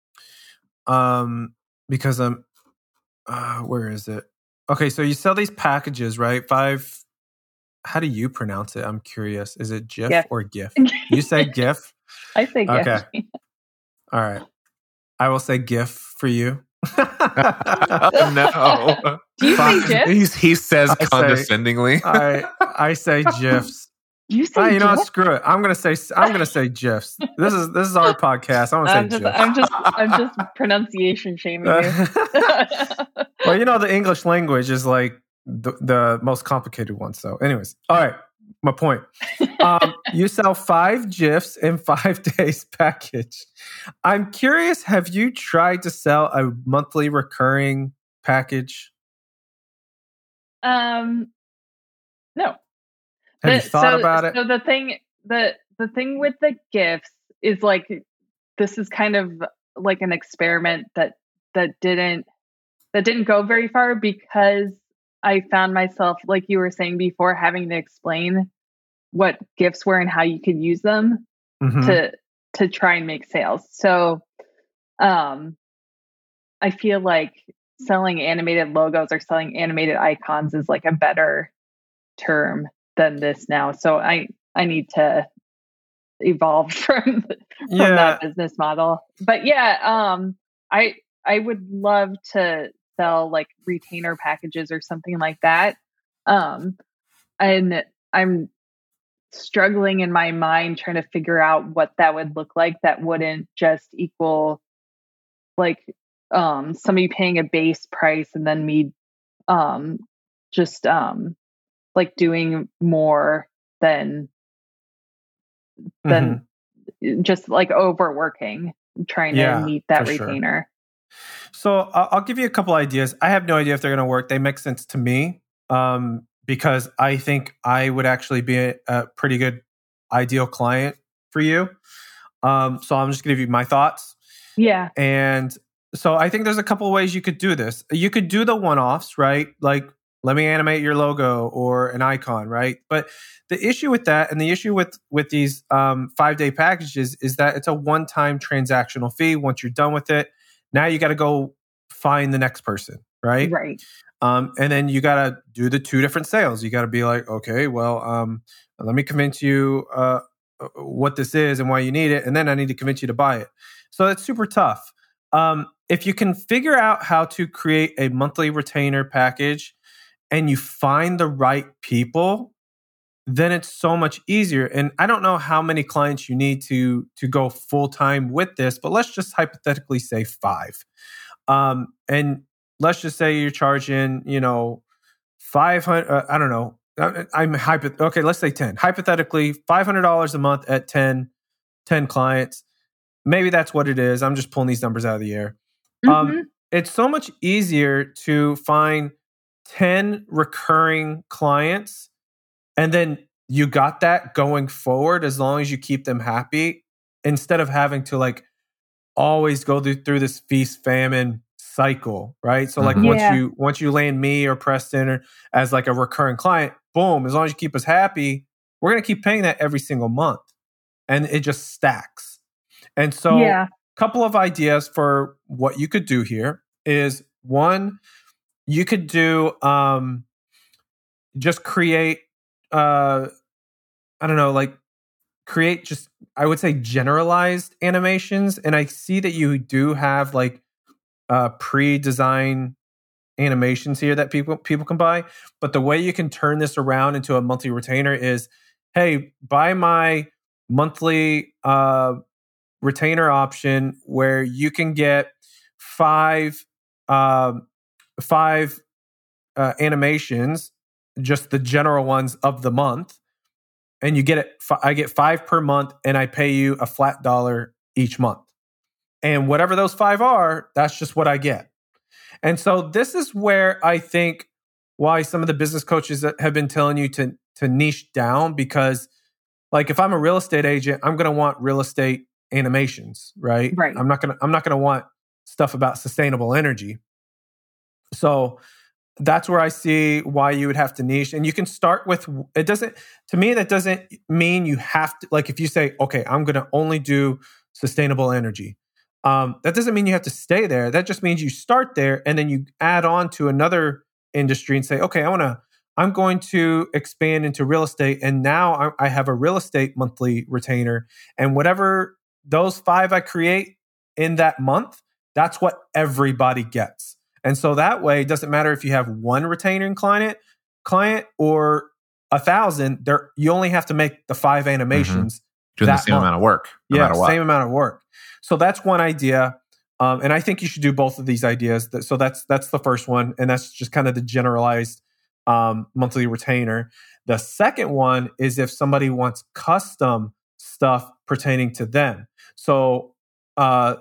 um, because I'm, uh, where is it? Okay, so you sell these packages, right? Five, how do you pronounce it? I'm curious. Is it GIF Yeah. or GIF? You say GIF? I think Okay. yes. All right. I will say GIF for you. No. Do you say GIF? He's, he says I say- condescendingly. I I say GIFs. You say Ah, you know what? GIF? Screw it. I'm gonna say I'm gonna say GIFs. This is this is our podcast. I'm gonna I'm say just, GIFs. I'm just, I'm just pronunciation shaming you. Well, you know, the English language is like the, the most complicated one. So, anyways, all right. my point. Um, you sell five GIFs in five days package. I'm curious, have you tried to sell a monthly recurring package? Um, no. Have the, you thought so, about it? So the thing, the the thing with the gifts is like, this is kind of like an experiment that that didn't that didn't go very far, because I found myself, like you were saying before, having to explain what gifts were and how you could use them mm-hmm. to to try and make sales. So, um, I feel like selling animated logos or selling animated icons is like a better term than this now. So I, I need to evolve from, from yeah. that business model. But yeah, um, I, I would love to sell like retainer packages or something like that. Um, and I'm struggling in my mind trying to figure out what that would look like that wouldn't just equal like um somebody paying a base price and then me um just um like doing more than than mm-hmm. just like overworking trying yeah, to meet that retainer. Sure. So uh, I'll give you a couple ideas. I have no idea if they're going to work. They make sense to me um because I think I would actually be a, a pretty good ideal client for you. Um so I'm just going to give you my thoughts. Yeah. And so I think there's a couple of ways you could do this. You could do the one-offs, right? Like, let me animate your logo or an icon, right? But the issue with that and the issue with, with these um, five-day packages is that it's a one-time transactional fee. Once you're done with it, now you got to go find the next person, right? Right. Um, and then you got to do the two different sales. You got to be like, okay, well, um, let me convince you uh, what this is and why you need it. And then I need to convince you to buy it. So it's super tough. Um, if you can figure out how to create a monthly retainer package and you find the right people, then it's so much easier. And I don't know how many clients you need to, to go full-time with this, but let's just hypothetically say five. Um, and let's just say you're charging, you know, five hundred, uh, I don't know. I'm hypo, okay, let's say ten. Hypothetically, five hundred dollars a month at ten, ten clients. Maybe that's what it is. I'm just pulling these numbers out of the air. Mm-hmm. Um, it's so much easier to find ten recurring clients, and then you got that going forward as long as you keep them happy, instead of having to like always go through, through this feast famine cycle, right? So like mm-hmm. once yeah. you once you land me or Preston or as like a recurring client, boom, as long as you keep us happy, we're gonna keep paying that every single month, and it just stacks. And so a yeah. couple of ideas for what you could do here is, one, you could do um, just create, uh, I don't know, like create just, I would say generalized animations. And I see that you do have like uh, pre-design animations here that people people can buy. But the way you can turn this around into a monthly retainer is, hey, buy my monthly uh, retainer option where you can get five uh, five uh, animations, just the general ones of the month, and you get it. I get five per month, and I pay you a flat dollar each month. And whatever those five are, that's just what I get. And so this is where I think why some of the business coaches have been telling you to to niche down, because like if I'm a real estate agent, I'm going to want real estate animations, right? Right. I'm not going to I'm not going to want stuff about sustainable energy. So that's where I see why you would have to niche. And you can start with, it doesn't, to me, that doesn't mean you have to, like if you say, okay, I'm going to only do sustainable energy. Um, that doesn't mean you have to stay there. That just means you start there and then you add on to another industry and say, okay, I want to, I'm going to expand into real estate. And now I, I have a real estate monthly retainer, and whatever those five I create in that month, that's what everybody gets. And so that way, it doesn't matter if you have one retainer client, client or a thousand. There, you only have to make the five animations. Mm-hmm. Doing the same month. amount of work, no yeah, matter what. Same amount of work. So that's one idea, um, and I think you should do both of these ideas. So that's that's the first one, and that's just kind of the generalized um, monthly retainer. The second one is if somebody wants custom stuff pertaining to them. So, uh,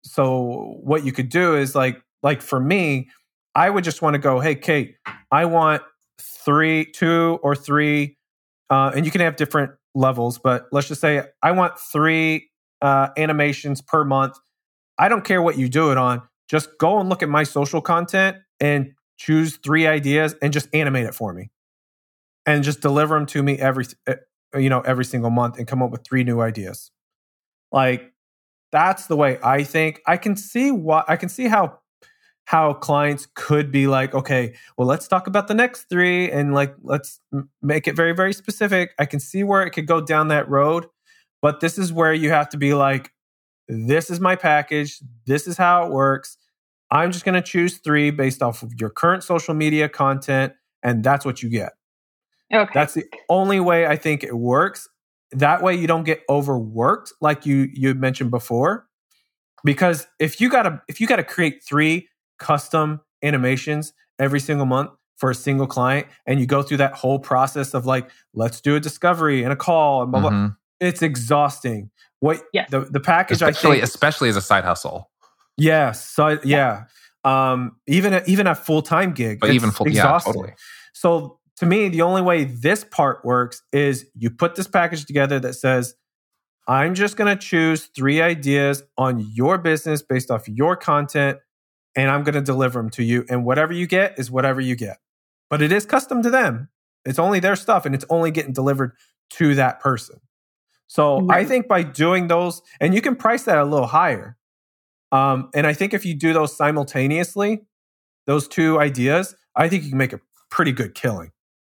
so what you could do is like, like for me, I would just want to go, hey, Kate, I want three, two or three, uh, and you can have different levels, but let's just say I want three uh, animations per month. I don't care what you do it on. Just go and look at my social content and choose three ideas and just animate it for me, and just deliver them to me every, you know, every single month, and come up with three new ideas. Like that's the way I think. I can see what I can see how how clients could be like, okay, well, let's talk about the next three, and like let's m- make it very, very specific. I can see where it could go down that road, but this is where you have to be like, this is my package. This is how it works. I'm just going to choose three based off of your current social media content, and that's what you get. Okay. That's the only way I think it works. That way you don't get overworked like you you mentioned before. Because if you gotta if you gotta create three custom animations every single month for a single client, and you go through that whole process of like, let's do a discovery and a call and blah blah, Mm-hmm. it's exhausting. What Yes. the the package Especially, I think, especially as a side hustle. yeah, so yeah, um, even a, even a full time gig, But it's even full, yeah, exhausting. totally. So to me, the only way this part works is you put this package together that says, I'm just going to choose three ideas on your business based off your content, and I'm going to deliver them to you. And whatever you get is whatever you get. But it is custom to them. It's only their stuff, and it's only getting delivered to that person. So Right. I think by doing those, and you can price that a little higher. Um, and I think if you do those simultaneously, those two ideas, I think you can make a pretty good killing.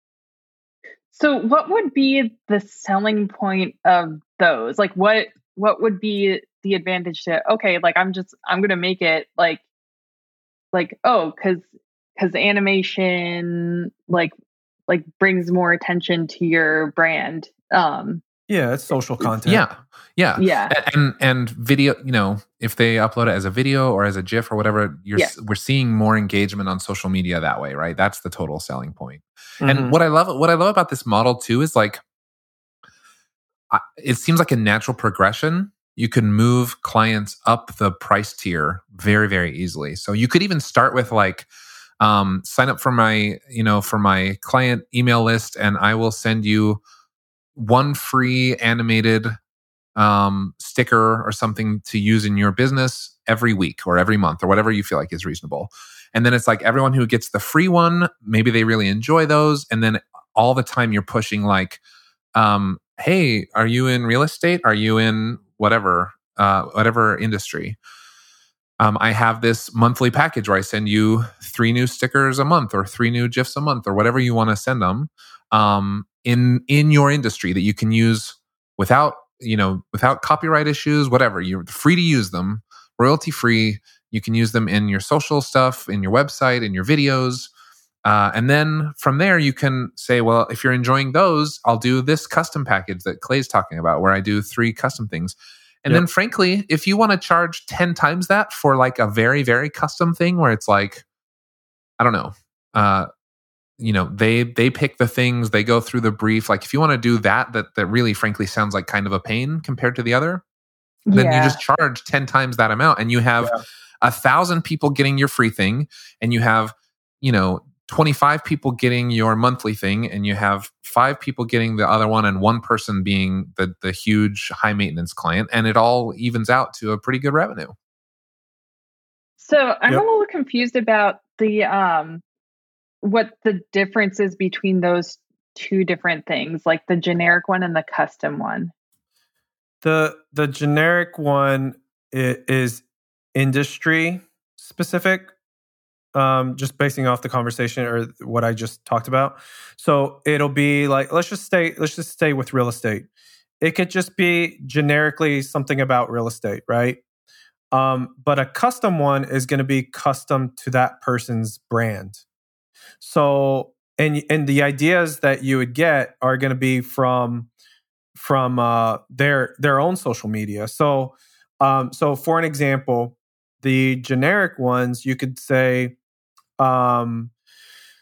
So what would be the selling point of those? Like what what would be the advantage to, okay, like I'm just I'm going to make it like like oh, cuz cuz animation like like brings more attention to your brand. Um Yeah, it's social content. Yeah, yeah, Yeah. A- And and video, you know, if they upload it as a video or as a GIF or whatever, you're Yeah. s- we're seeing more engagement on social media that way, right? That's the total selling point. Mhm. And what I love, what I love about this model too is like, I, it seems like a natural progression. You can move clients up the price tier very, very easily. So you could even start with like, um, sign up for my, you know, for my client email list, and I will send you one free animated um, sticker or something to use in your business every week or every month or whatever you feel like is reasonable. And then it's like everyone who gets the free one, maybe they really enjoy those. And then all the time you're pushing like, um, hey, are you in real estate? Are you in whatever, uh, whatever industry? Um, I have this monthly package where I send you three new stickers a month or three new GIFs a month or whatever you want to send them um, in in your industry that you can use without you know without copyright issues, whatever. You're free to use them, royalty free. You can use them in your social stuff, in your website, in your videos. Uh, and then from there, you can say, well, if you're enjoying those, I'll do this custom package that Clay's talking about where I do three custom things. And Yep. then frankly, if you want to charge ten times that for like a very, very custom thing where it's like, I don't know, uh, you know, they they pick the things, they go through the brief. Like if you want to do that, that that really frankly sounds like kind of a pain compared to the other, then yeah. you just charge ten times that amount and you have Yeah. a thousand people getting your free thing, and you have, you know, twenty-five people getting your monthly thing, and you have five people getting the other one, and one person being the the huge high maintenance client, and it all evens out to a pretty good revenue. So I'm Yep. a little confused about the um what the difference is between those two different things, like the generic one and the custom one. The the generic one i- is industry specific, um, just basing off the conversation or what I just talked about. So it'll be like, let's just stay let's just stay with real estate. It could just be generically something about real estate, right? Um, but a custom one is going to be custom to that person's brand. So and and the ideas that you would get are going to be from from uh, their their own social media. So, um, so for an example, the generic ones, you could say, um,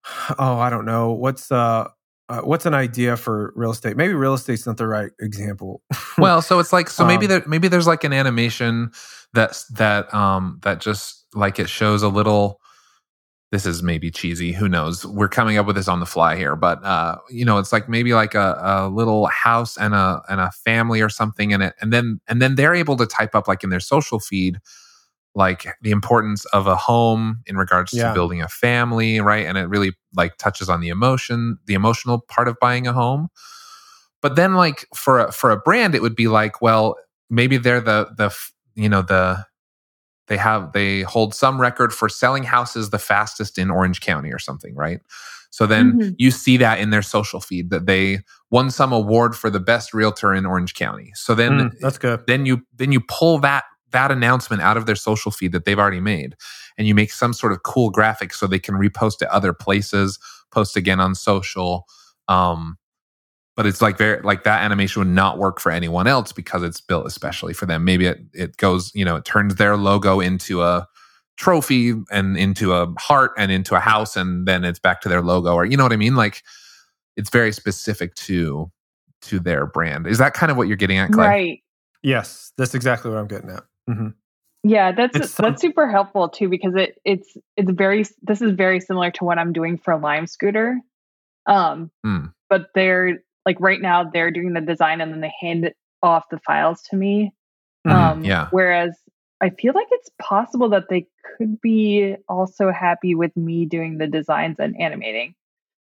Oh, I don't know. What's uh, uh what's an idea for real estate? Maybe real estate's not the right example. Well, so it's like so maybe Um, there maybe there's like an animation that's that um that just like it shows a little. This is maybe cheesy. Who knows? We're coming up with this on the fly here, but uh, you know, it's like maybe like a, a little house and a and a family or something in it, and then and then they're able to type up like in their social feed, like the importance of a home in regards to Yeah. building a family, right? And it really like touches on the emotion, the emotional part of buying a home. But then, like for a, for a brand, it would be like, well, maybe they're the the f- you know the they have they hold some record for selling houses the fastest in Orange County or something, right? So then Mhm. you see that in their social feed that they won some award for the best realtor in Orange County. So then mm, that's good. then you then you pull that that announcement out of their social feed that they've already made, and you make some sort of cool graphic so they can repost it other places, post again on social. Um, but it's like very like that animation would not work for anyone else because it's built especially for them. Maybe it it goes, you know, it turns their logo into a trophy and into a heart and into a house, and then it's back to their logo, or you know what I mean? Like it's very specific to to their brand. Is that kind of what you're getting at, Clay? Right. Yes, that's exactly what I'm getting at. hmm Yeah, that's It's some- that's super helpful too, because it it's it's very this is very similar to what I'm doing for Lime Scooter. Um, Hmm. but they're like right now they're doing the design and then they hand off the files to me. Mhm. Um, Yeah. Whereas I feel like it's possible that they could be also happy with me doing the designs and animating.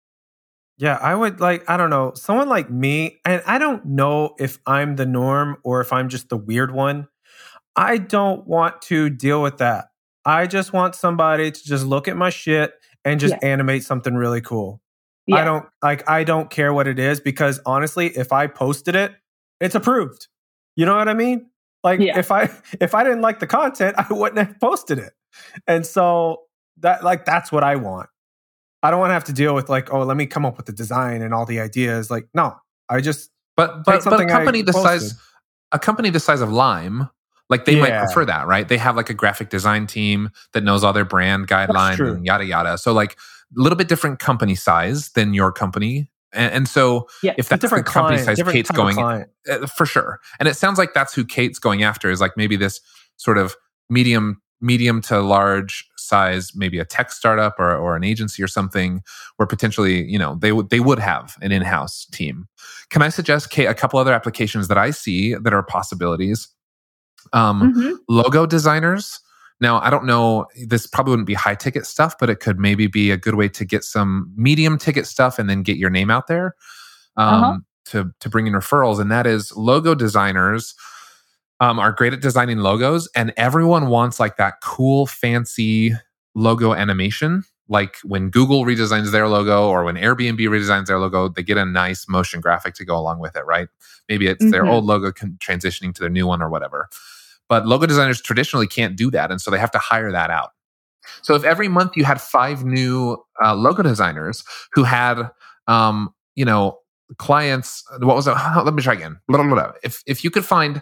Yeah, I would like, I don't know, someone like me, and I don't know if I'm the norm or if I'm just the weird one. I don't want to deal with that. I just want somebody to just look at my shit and just Yeah. animate something really cool. Yeah. I don't like, I don't care what it is because honestly, if I posted it, it's approved. You know what I mean? Like Yeah. if I, if I didn't like the content, I wouldn't have posted it. And so that, like, that's what I want. I don't want to have to deal with like, oh, let me come up with the design and all the ideas. Like, no, I just But take but but a something company I the posted. size a company the size of Lime, like they might Yeah. prefer that, right? They have like a graphic design team that knows all their brand guidelines true. and yada yada. So like a little bit different company size than your company. And, and so Yeah. if It's a that's the different company client, size different Kate's type of going client. uh, for sure. And it sounds like that's who Kate's going after, is like maybe this sort of medium medium to large size, maybe a tech startup or, or an agency or something where potentially, you know, they would they would have an in-house team. Can I suggest, Kate, a couple other applications that I see that are possibilities? Um, Mhm. Logo designers. Now, I don't know, this probably wouldn't be high ticket stuff, but it could maybe be a good way to get some medium ticket stuff and then get your name out there um, Uh-huh. to, to bring in referrals. And that is logo designers um, are great at designing logos, and everyone wants like that cool, fancy logo animation. Like when Google redesigns their logo or when Airbnb redesigns their logo, they get a nice motion graphic to go along with it, right? Maybe it's their Mhm. old logo con- transitioning to their new one or whatever. But logo designers traditionally can't do that, and so they have to hire that out. So if every month you had five new uh, logo designers who had, um, you know, clients, what was it? Let me try again. Blah, blah, blah. If if you could find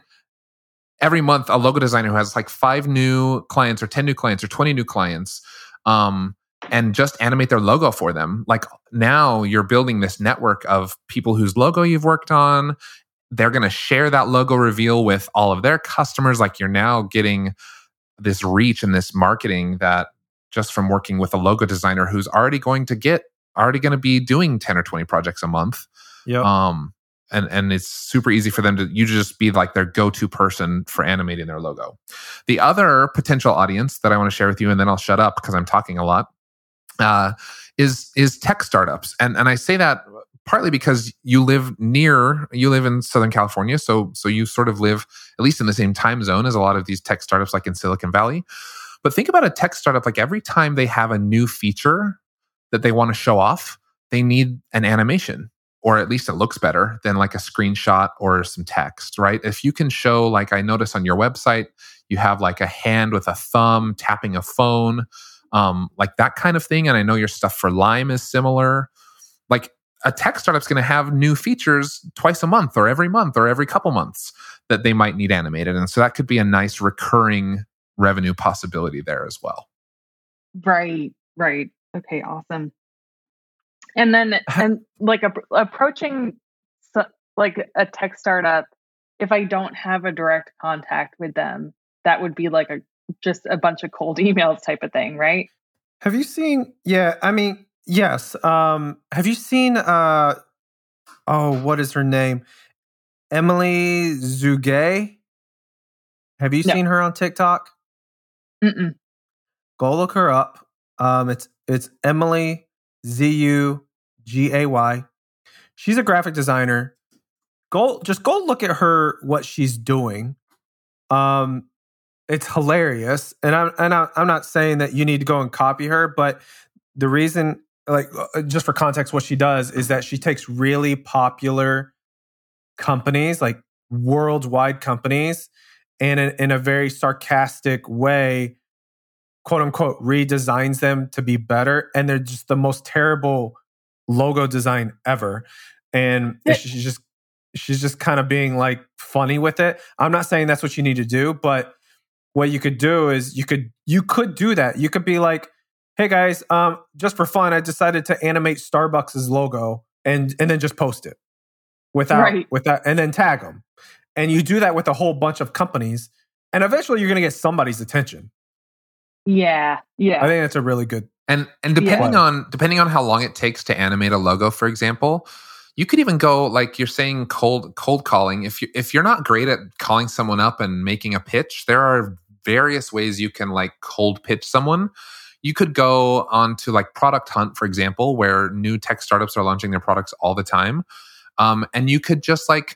every month a logo designer who has like five new clients or ten new clients or twenty new clients, um, and just animate their logo for them, like now you're building this network of people whose logo you've worked on. They're going to share that logo reveal with all of their customers. Like you're now getting this reach and this marketing that just from working with a logo designer who's already going to get, already going to be doing ten or twenty projects a month. Yep. Um, and, and it's super easy for them to, you just be like their go-to person for animating their logo. The other potential audience that I want to share with you, and then I'll shut up because I'm talking a lot, uh, is, is tech startups. And, and I say that partly because you live near, you live in Southern California. So, so you sort of live at least in the same time zone as a lot of these tech startups like in Silicon Valley. But think about a tech startup, like every time they have a new feature that they want to show off, they need an animation, or at least it looks better than like a screenshot or some text, right? If you can show, like I notice on your website, you have like a hand with a thumb tapping a phone, um, like that kind of thing. And I know your stuff for Lime is similar. Like a tech startup's going to have new features twice a month or every month or every couple months that they might need animated. And so that could be a nice recurring revenue possibility there as well. Right. Right. Okay. Awesome. And then, and like a, approaching so, like a tech startup, if I don't have a direct contact with them, that would be like a just a bunch of cold emails type of thing, right? Have you seen? Yeah, I mean, yes. Um, have you seen? Uh, oh, what is her name? Emily Zugay. Have you No. seen her on TikTok? Mm-mm. Go look her up. Um, it's it's Emily Z U G A Y. She's a graphic designer. Go just go look at her what she's doing. Um, it's hilarious, and I'm and I, I'm not saying that you need to go and copy her, but the reason, like, just for context, what she does is that she takes really popular companies, like worldwide companies, and in, in a very sarcastic way, quote unquote, redesigns them to be better, and they're just the most terrible logo design ever. And she's just she's just kind of being like funny with it. I'm not saying that's what you need to do, but what you could do is you could you could do that. You could be like, "Hey guys, um, just for fun, I decided to animate Starbucks' logo and and then just post it without Right. without and then tag them." And you do that with a whole bunch of companies, and eventually you're going to get somebody's attention. Yeah, yeah. I think that's a really good. And and depending Yeah. on depending on how long it takes to animate a logo, for example, you could even go like you're saying cold cold calling. If you if you're not great at calling someone up and making a pitch, there are various ways you can like cold pitch someone. You could go on to like Product Hunt, for example, where new tech startups are launching their products all the time. Um, and you could just like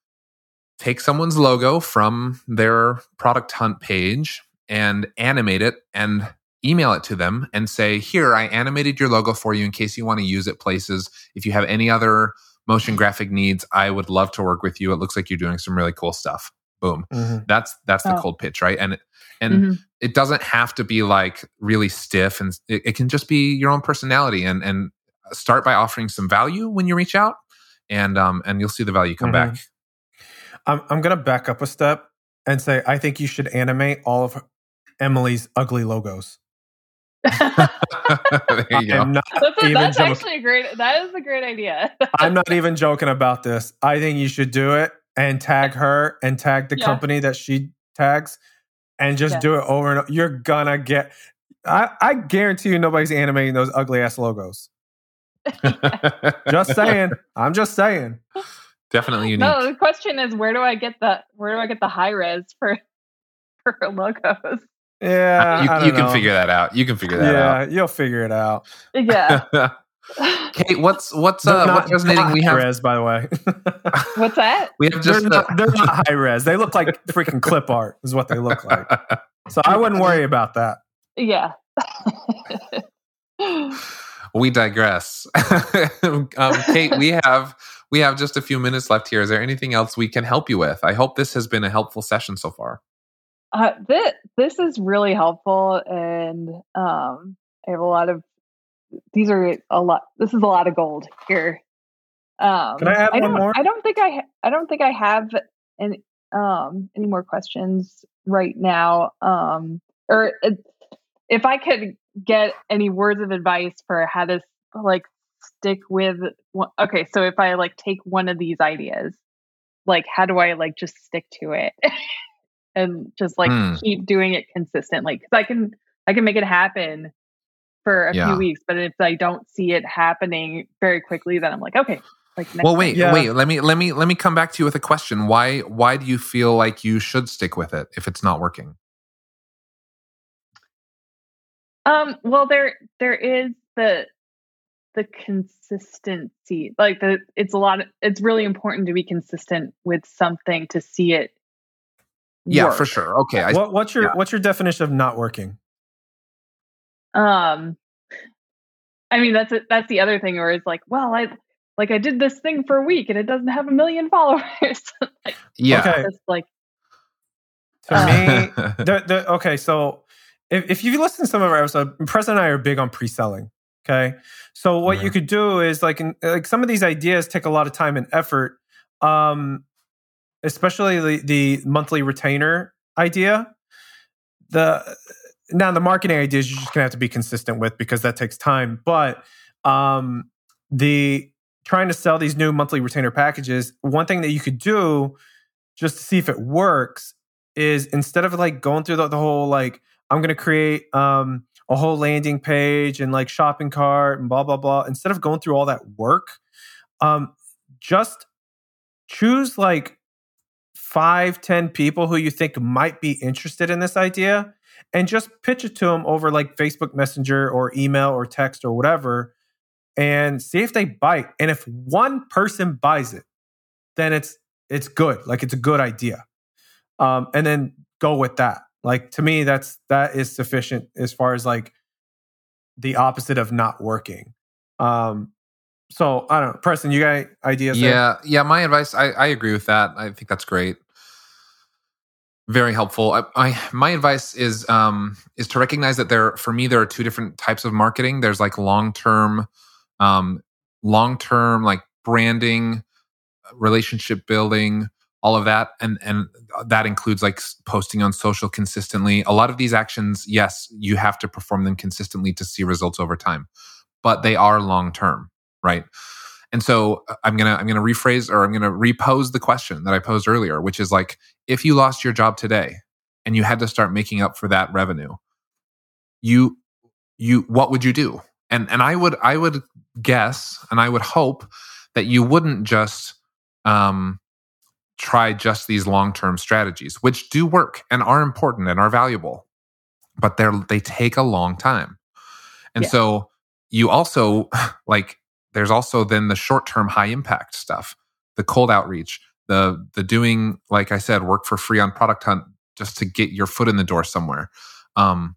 take someone's logo from their Product Hunt page and animate it and email it to them and say, here, I animated your logo for you in case you want to use it places. If you have any other motion graphic needs, I would love to work with you. It looks like you're doing some really cool stuff. Boom. Mhm. That's that's the Oh. cold pitch, right? And and Mhm. it doesn't have to be like really stiff, and it, it can just be your own personality. And and start by offering some value when you reach out, and um and you'll see the value come Mhm. back. I'm I'm going to back up a step and say I think you should animate all of Emily's ugly logos. There you go. I'm not That's, a, even that's joking. actually a great. That is a great idea. I'm not even joking about this. I think you should do it and tag her and tag the Yeah. company that she tags and just Yeah. do it over and over. You're gonna get. I, I guarantee you, nobody's animating those ugly ass logos. Just saying. I'm just saying. Definitely unique. No, the question is where do I get the where do I get the high res for for logos? Yeah, you I don't you can know. figure that out. You can figure that Yeah, you'll figure it out. Yeah. out. Kate, what's what's They're uh, not- what's resonating? not We high have res, by the way. What's that? we have they're, just not, uh, they're not high res. They look like freaking clip art, is what they look like. So I wouldn't worry about that. Yeah. we digress. um, Kate, we have we have just a few minutes left here. Is there anything else we can help you with? I hope this has been a helpful session so far. Uh, this this is really helpful, and um, I have a lot of these are a lot. This is a lot of gold here. Um, Can I add one don't, more? I don't think I. Ha- I don't think I have any um any more questions right now. Um, or it, if I could get any words of advice for how to like stick with. One, okay, so if I like take one of these ideas, like how do I like just stick to it? And just like Hmm. keep doing it consistently, because I can I can make it happen for a Yeah. few weeks, but if I don't see it happening very quickly, then I'm like, okay, like next Well, wait, time. Yeah. wait. Let me let me let me come back to you with a question. Why why do you feel like you should stick with it if it's not working? Um, well, there there is the the consistency, like the it's a lot. Of, it's really important to be consistent with something to see it. Yeah, work. for sure. Okay, I, What, what's your yeah. what's your definition of not working? Um, I mean that's a, that's the other thing where it's like, well, I like I did this thing for a week and it doesn't have a million followers. Like, yeah. Okay. it's like To Uh, me, the, the, okay, so if, if you listen to some of our episodes, President and I are big on pre-selling. Okay, so what you Mhm. could do is like in, like some of these ideas take a lot of time and effort, um, especially the, the monthly retainer idea. The now the marketing ideas you're just gonna have to be consistent with because that takes time. But um, the trying to sell these new monthly retainer packages, one thing that you could do just to see if it works is instead of like going through the, the whole like, I'm going to create um, a whole landing page and like shopping cart and blah, blah, blah. Instead of going through all that work, um, just choose like five, ten people who you think might be interested in this idea and just pitch it to them over like Facebook Messenger or email or text or whatever and see if they bite. And if one person buys it, then it's it's good. Like it's a good idea. Um, and then go with that. Like to me, that's that is sufficient as far as like the opposite of not working. Um, so I don't know, Preston, you got ideas? Yeah, there? yeah. My advice, I, I agree with that. I think that's great. Very helpful. I, I my advice is um, is to recognize that there, for me, there are two different types of marketing. There's like long term, um, long term like branding, relationship building, all of that, and and that includes like posting on social consistently. A lot of these actions, yes, you have to perform them consistently to see results over time, but they are long term, right? And so I'm gonna I'm gonna rephrase or I'm gonna repose the question that I posed earlier, which is like, if you lost your job today and you had to start making up for that revenue, you you what would you do? And and I would I would guess and I would hope that you wouldn't just um, try just these long-term strategies, which do work and are important and are valuable, but they're they take a long time. And yeah. so you also like there's also then the short-term high impact stuff, the cold outreach, the the doing, like I said, work for free on Product Hunt just to get your foot in the door somewhere. Um,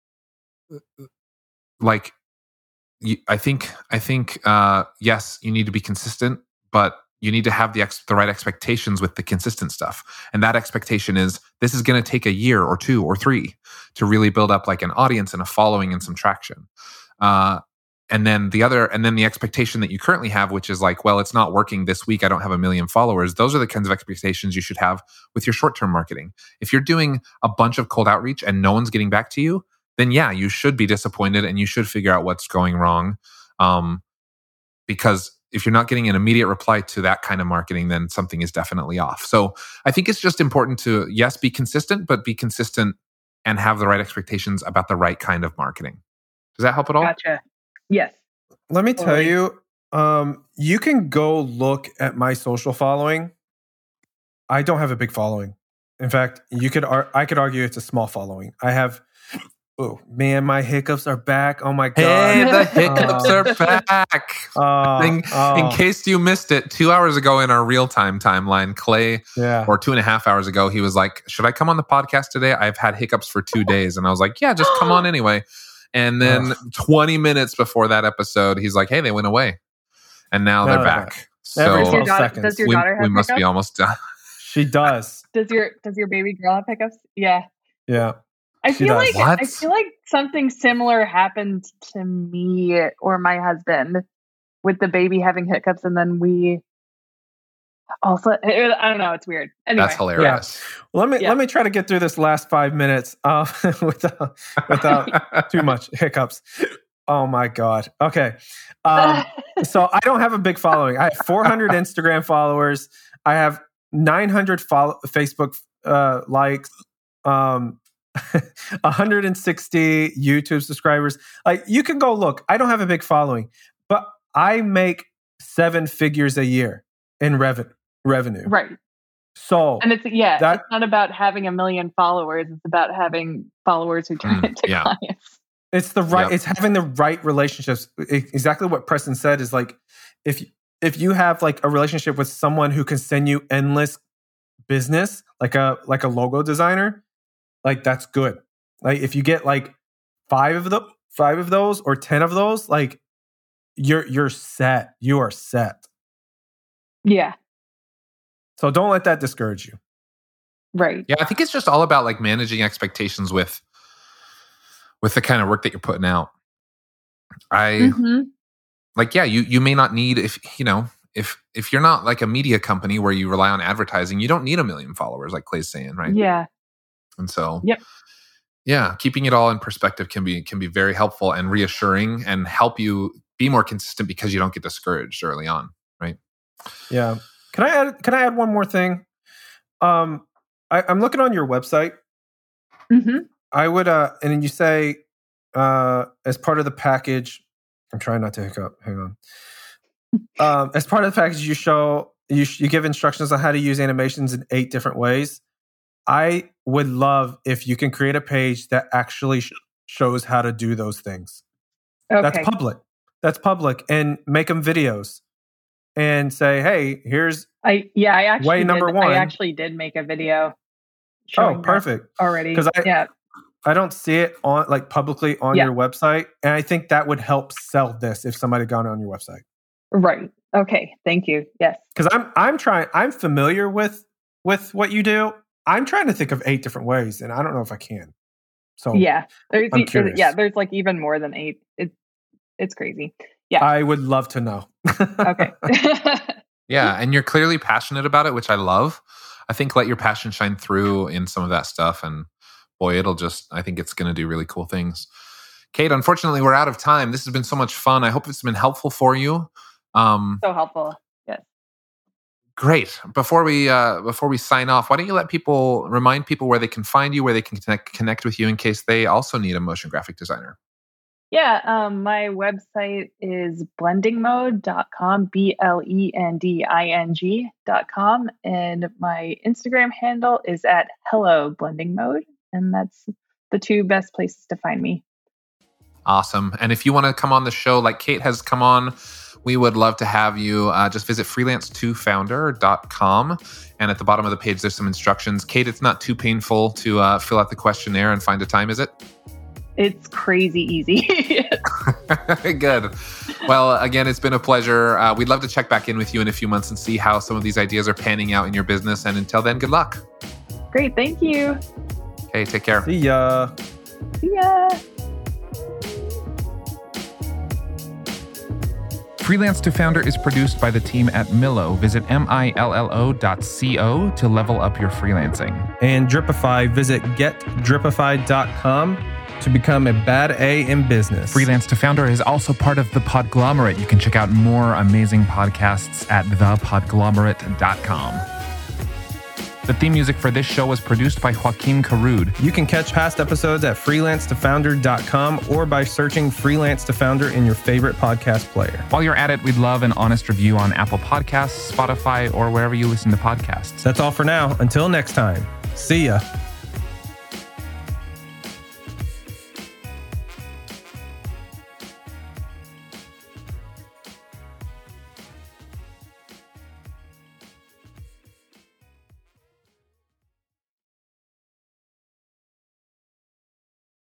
like you, I think I think uh, yes, you need to be consistent, but you need to have the ex- the right expectations with the consistent stuff. And that expectation is this is going to take a year or two or three to really build up like an audience and a following and some traction. Uh, and then the other, and then the expectation that you currently have, which is like, well, it's not working this week. I don't have a million followers. Those are the kinds of expectations you should have with your short-term marketing. If you're doing a bunch of cold outreach and no one's getting back to you, then yeah, you should be disappointed and you should figure out what's going wrong. Um, because if you're not getting an immediate reply to that kind of marketing, then something is definitely off. So I think it's just important to, yes, be consistent, but be consistent and have the right expectations about the right kind of marketing. Does that help at all? Gotcha. Yes. Let me tell you, um, you can go look at my social following. I don't have a big following. In fact, you could ar- I could argue it's a small following. I have, oh man, my hiccups are back. Oh my God. Hey, the hiccups uh, are back. Uh, in, uh, in case you missed it, two hours ago in our real-time timeline, Clay, yeah. or two and a half hours ago, he was like, should I come on the podcast today? I've had hiccups for two days. And I was like, yeah, just come on anyway. And then Ugh. twenty minutes before that episode, he's like, hey, they went away. And now no, they're back. So does your daughter, does your daughter we, have we must hiccups? be almost done. She does. Does your does your baby girl have hiccups? Yeah. Yeah. I she feel does. like what? I feel like something similar happened to me or my husband with the baby having hiccups, and then we also I don't know, it's weird. Anyway. That's hilarious. Yeah. Well, let me yeah. let me try to get through this last five minutes uh, without without too much hiccups. Oh my God. Okay. Um, so I don't have a big following. I have four hundred Instagram followers. I have nine hundred follow- Facebook uh, likes. Um, one hundred sixty YouTube subscribers. Like you can go look. I don't have a big following, but I make seven figures a year in revenue. Revenue, right? So, and it's yeah, that, it's not about having a million followers. It's about having followers who turn mm, into yeah. clients. It's the right. Yep. It's having the right relationships. It, exactly what Preston said is like, if if you have like a relationship with someone who can send you endless business, like a like a logo designer. Like that's good. Like if you get like five of the five of those or ten of those, like you're you're set. You are set. Yeah. So don't let that discourage you. Right. Yeah, I think it's just all about like managing expectations with with the kind of work that you're putting out. I mm-hmm. like yeah, you you may not need if you know if if you're not like a media company where you rely on advertising, you don't need a million followers like Clay's saying, right? Yeah. And so, yep. yeah, keeping it all in perspective can be can be very helpful and reassuring and help you be more consistent because you don't get discouraged early on, right? Yeah. Can I add? Can I add one more thing? Um, I, I'm looking on your website. Mm-hmm. I would, uh, and then you say, uh, as part of the package, I'm trying not to hiccup. Hang on. Um, as part of the package, you show you you give instructions on how to use animations in eight different ways. I would love if you can create a page that actually sh- shows how to do those things. Okay. That's public. That's public, and make them videos, and say, "Hey, here's I yeah, I actually way number did, one." I actually did make a video. Oh, perfect. Already, because I yeah. I don't see it on like publicly on Yeah. your website, and I think that would help sell this if somebody got on your website. Right. Okay. Thank you. Yes. Because I'm I'm trying. I'm familiar with with what you do. I'm trying to think of eight different ways, and I don't know if I can. So yeah, there's I'm e- curious. yeah, there's like even more than eight. It's it's crazy. Yeah. I would love to know. Okay. Yeah, and you're clearly passionate about it, which I love. I think let your passion shine through in some of that stuff, and boy, it'll just, I think it's going to do really cool things. Kate, unfortunately, we're out of time. This has been so much fun. I hope it's been helpful for you. Um, So helpful. Yes. Great. Before we uh, before we sign off, why don't you let people remind people where they can find you, where they can connect connect with you in case they also need a motion graphic designer. Yeah, um, my website is blending mode dot com, B L E N D I N G dot com. And my Instagram handle is at Hello Blending Mode. And that's the two best places to find me. Awesome. And if you want to come on the show like Kate has come on, we would love to have you. Uh, just visit freelance two founder dot com. And at the bottom of the page, there's some instructions. Kate, it's not too painful to uh, fill out the questionnaire and find a time, is it? It's crazy easy. Good. Well, again, it's been a pleasure. Uh, we'd love to check back in with you in a few months and see how some of these ideas are panning out in your business. And until then, good luck. Great. Thank you. Okay, take care. See ya. See ya. Freelance to Founder is produced by the team at Millo. Visit M I L L O dot co to level up your freelancing. And Dripify, visit get dripify dot com to become a bad A in business. Freelance to Founder is also part of The Podglomerate. You can check out more amazing podcasts at the podglomerate dot com. The theme music for this show was produced by Joaquin Carud. You can catch past episodes at freelance to founder dot com or by searching Freelance to Founder in your favorite podcast player. While you're at it, we'd love an honest review on Apple Podcasts, Spotify, or wherever you listen to podcasts. That's all for now. Until next time. See ya.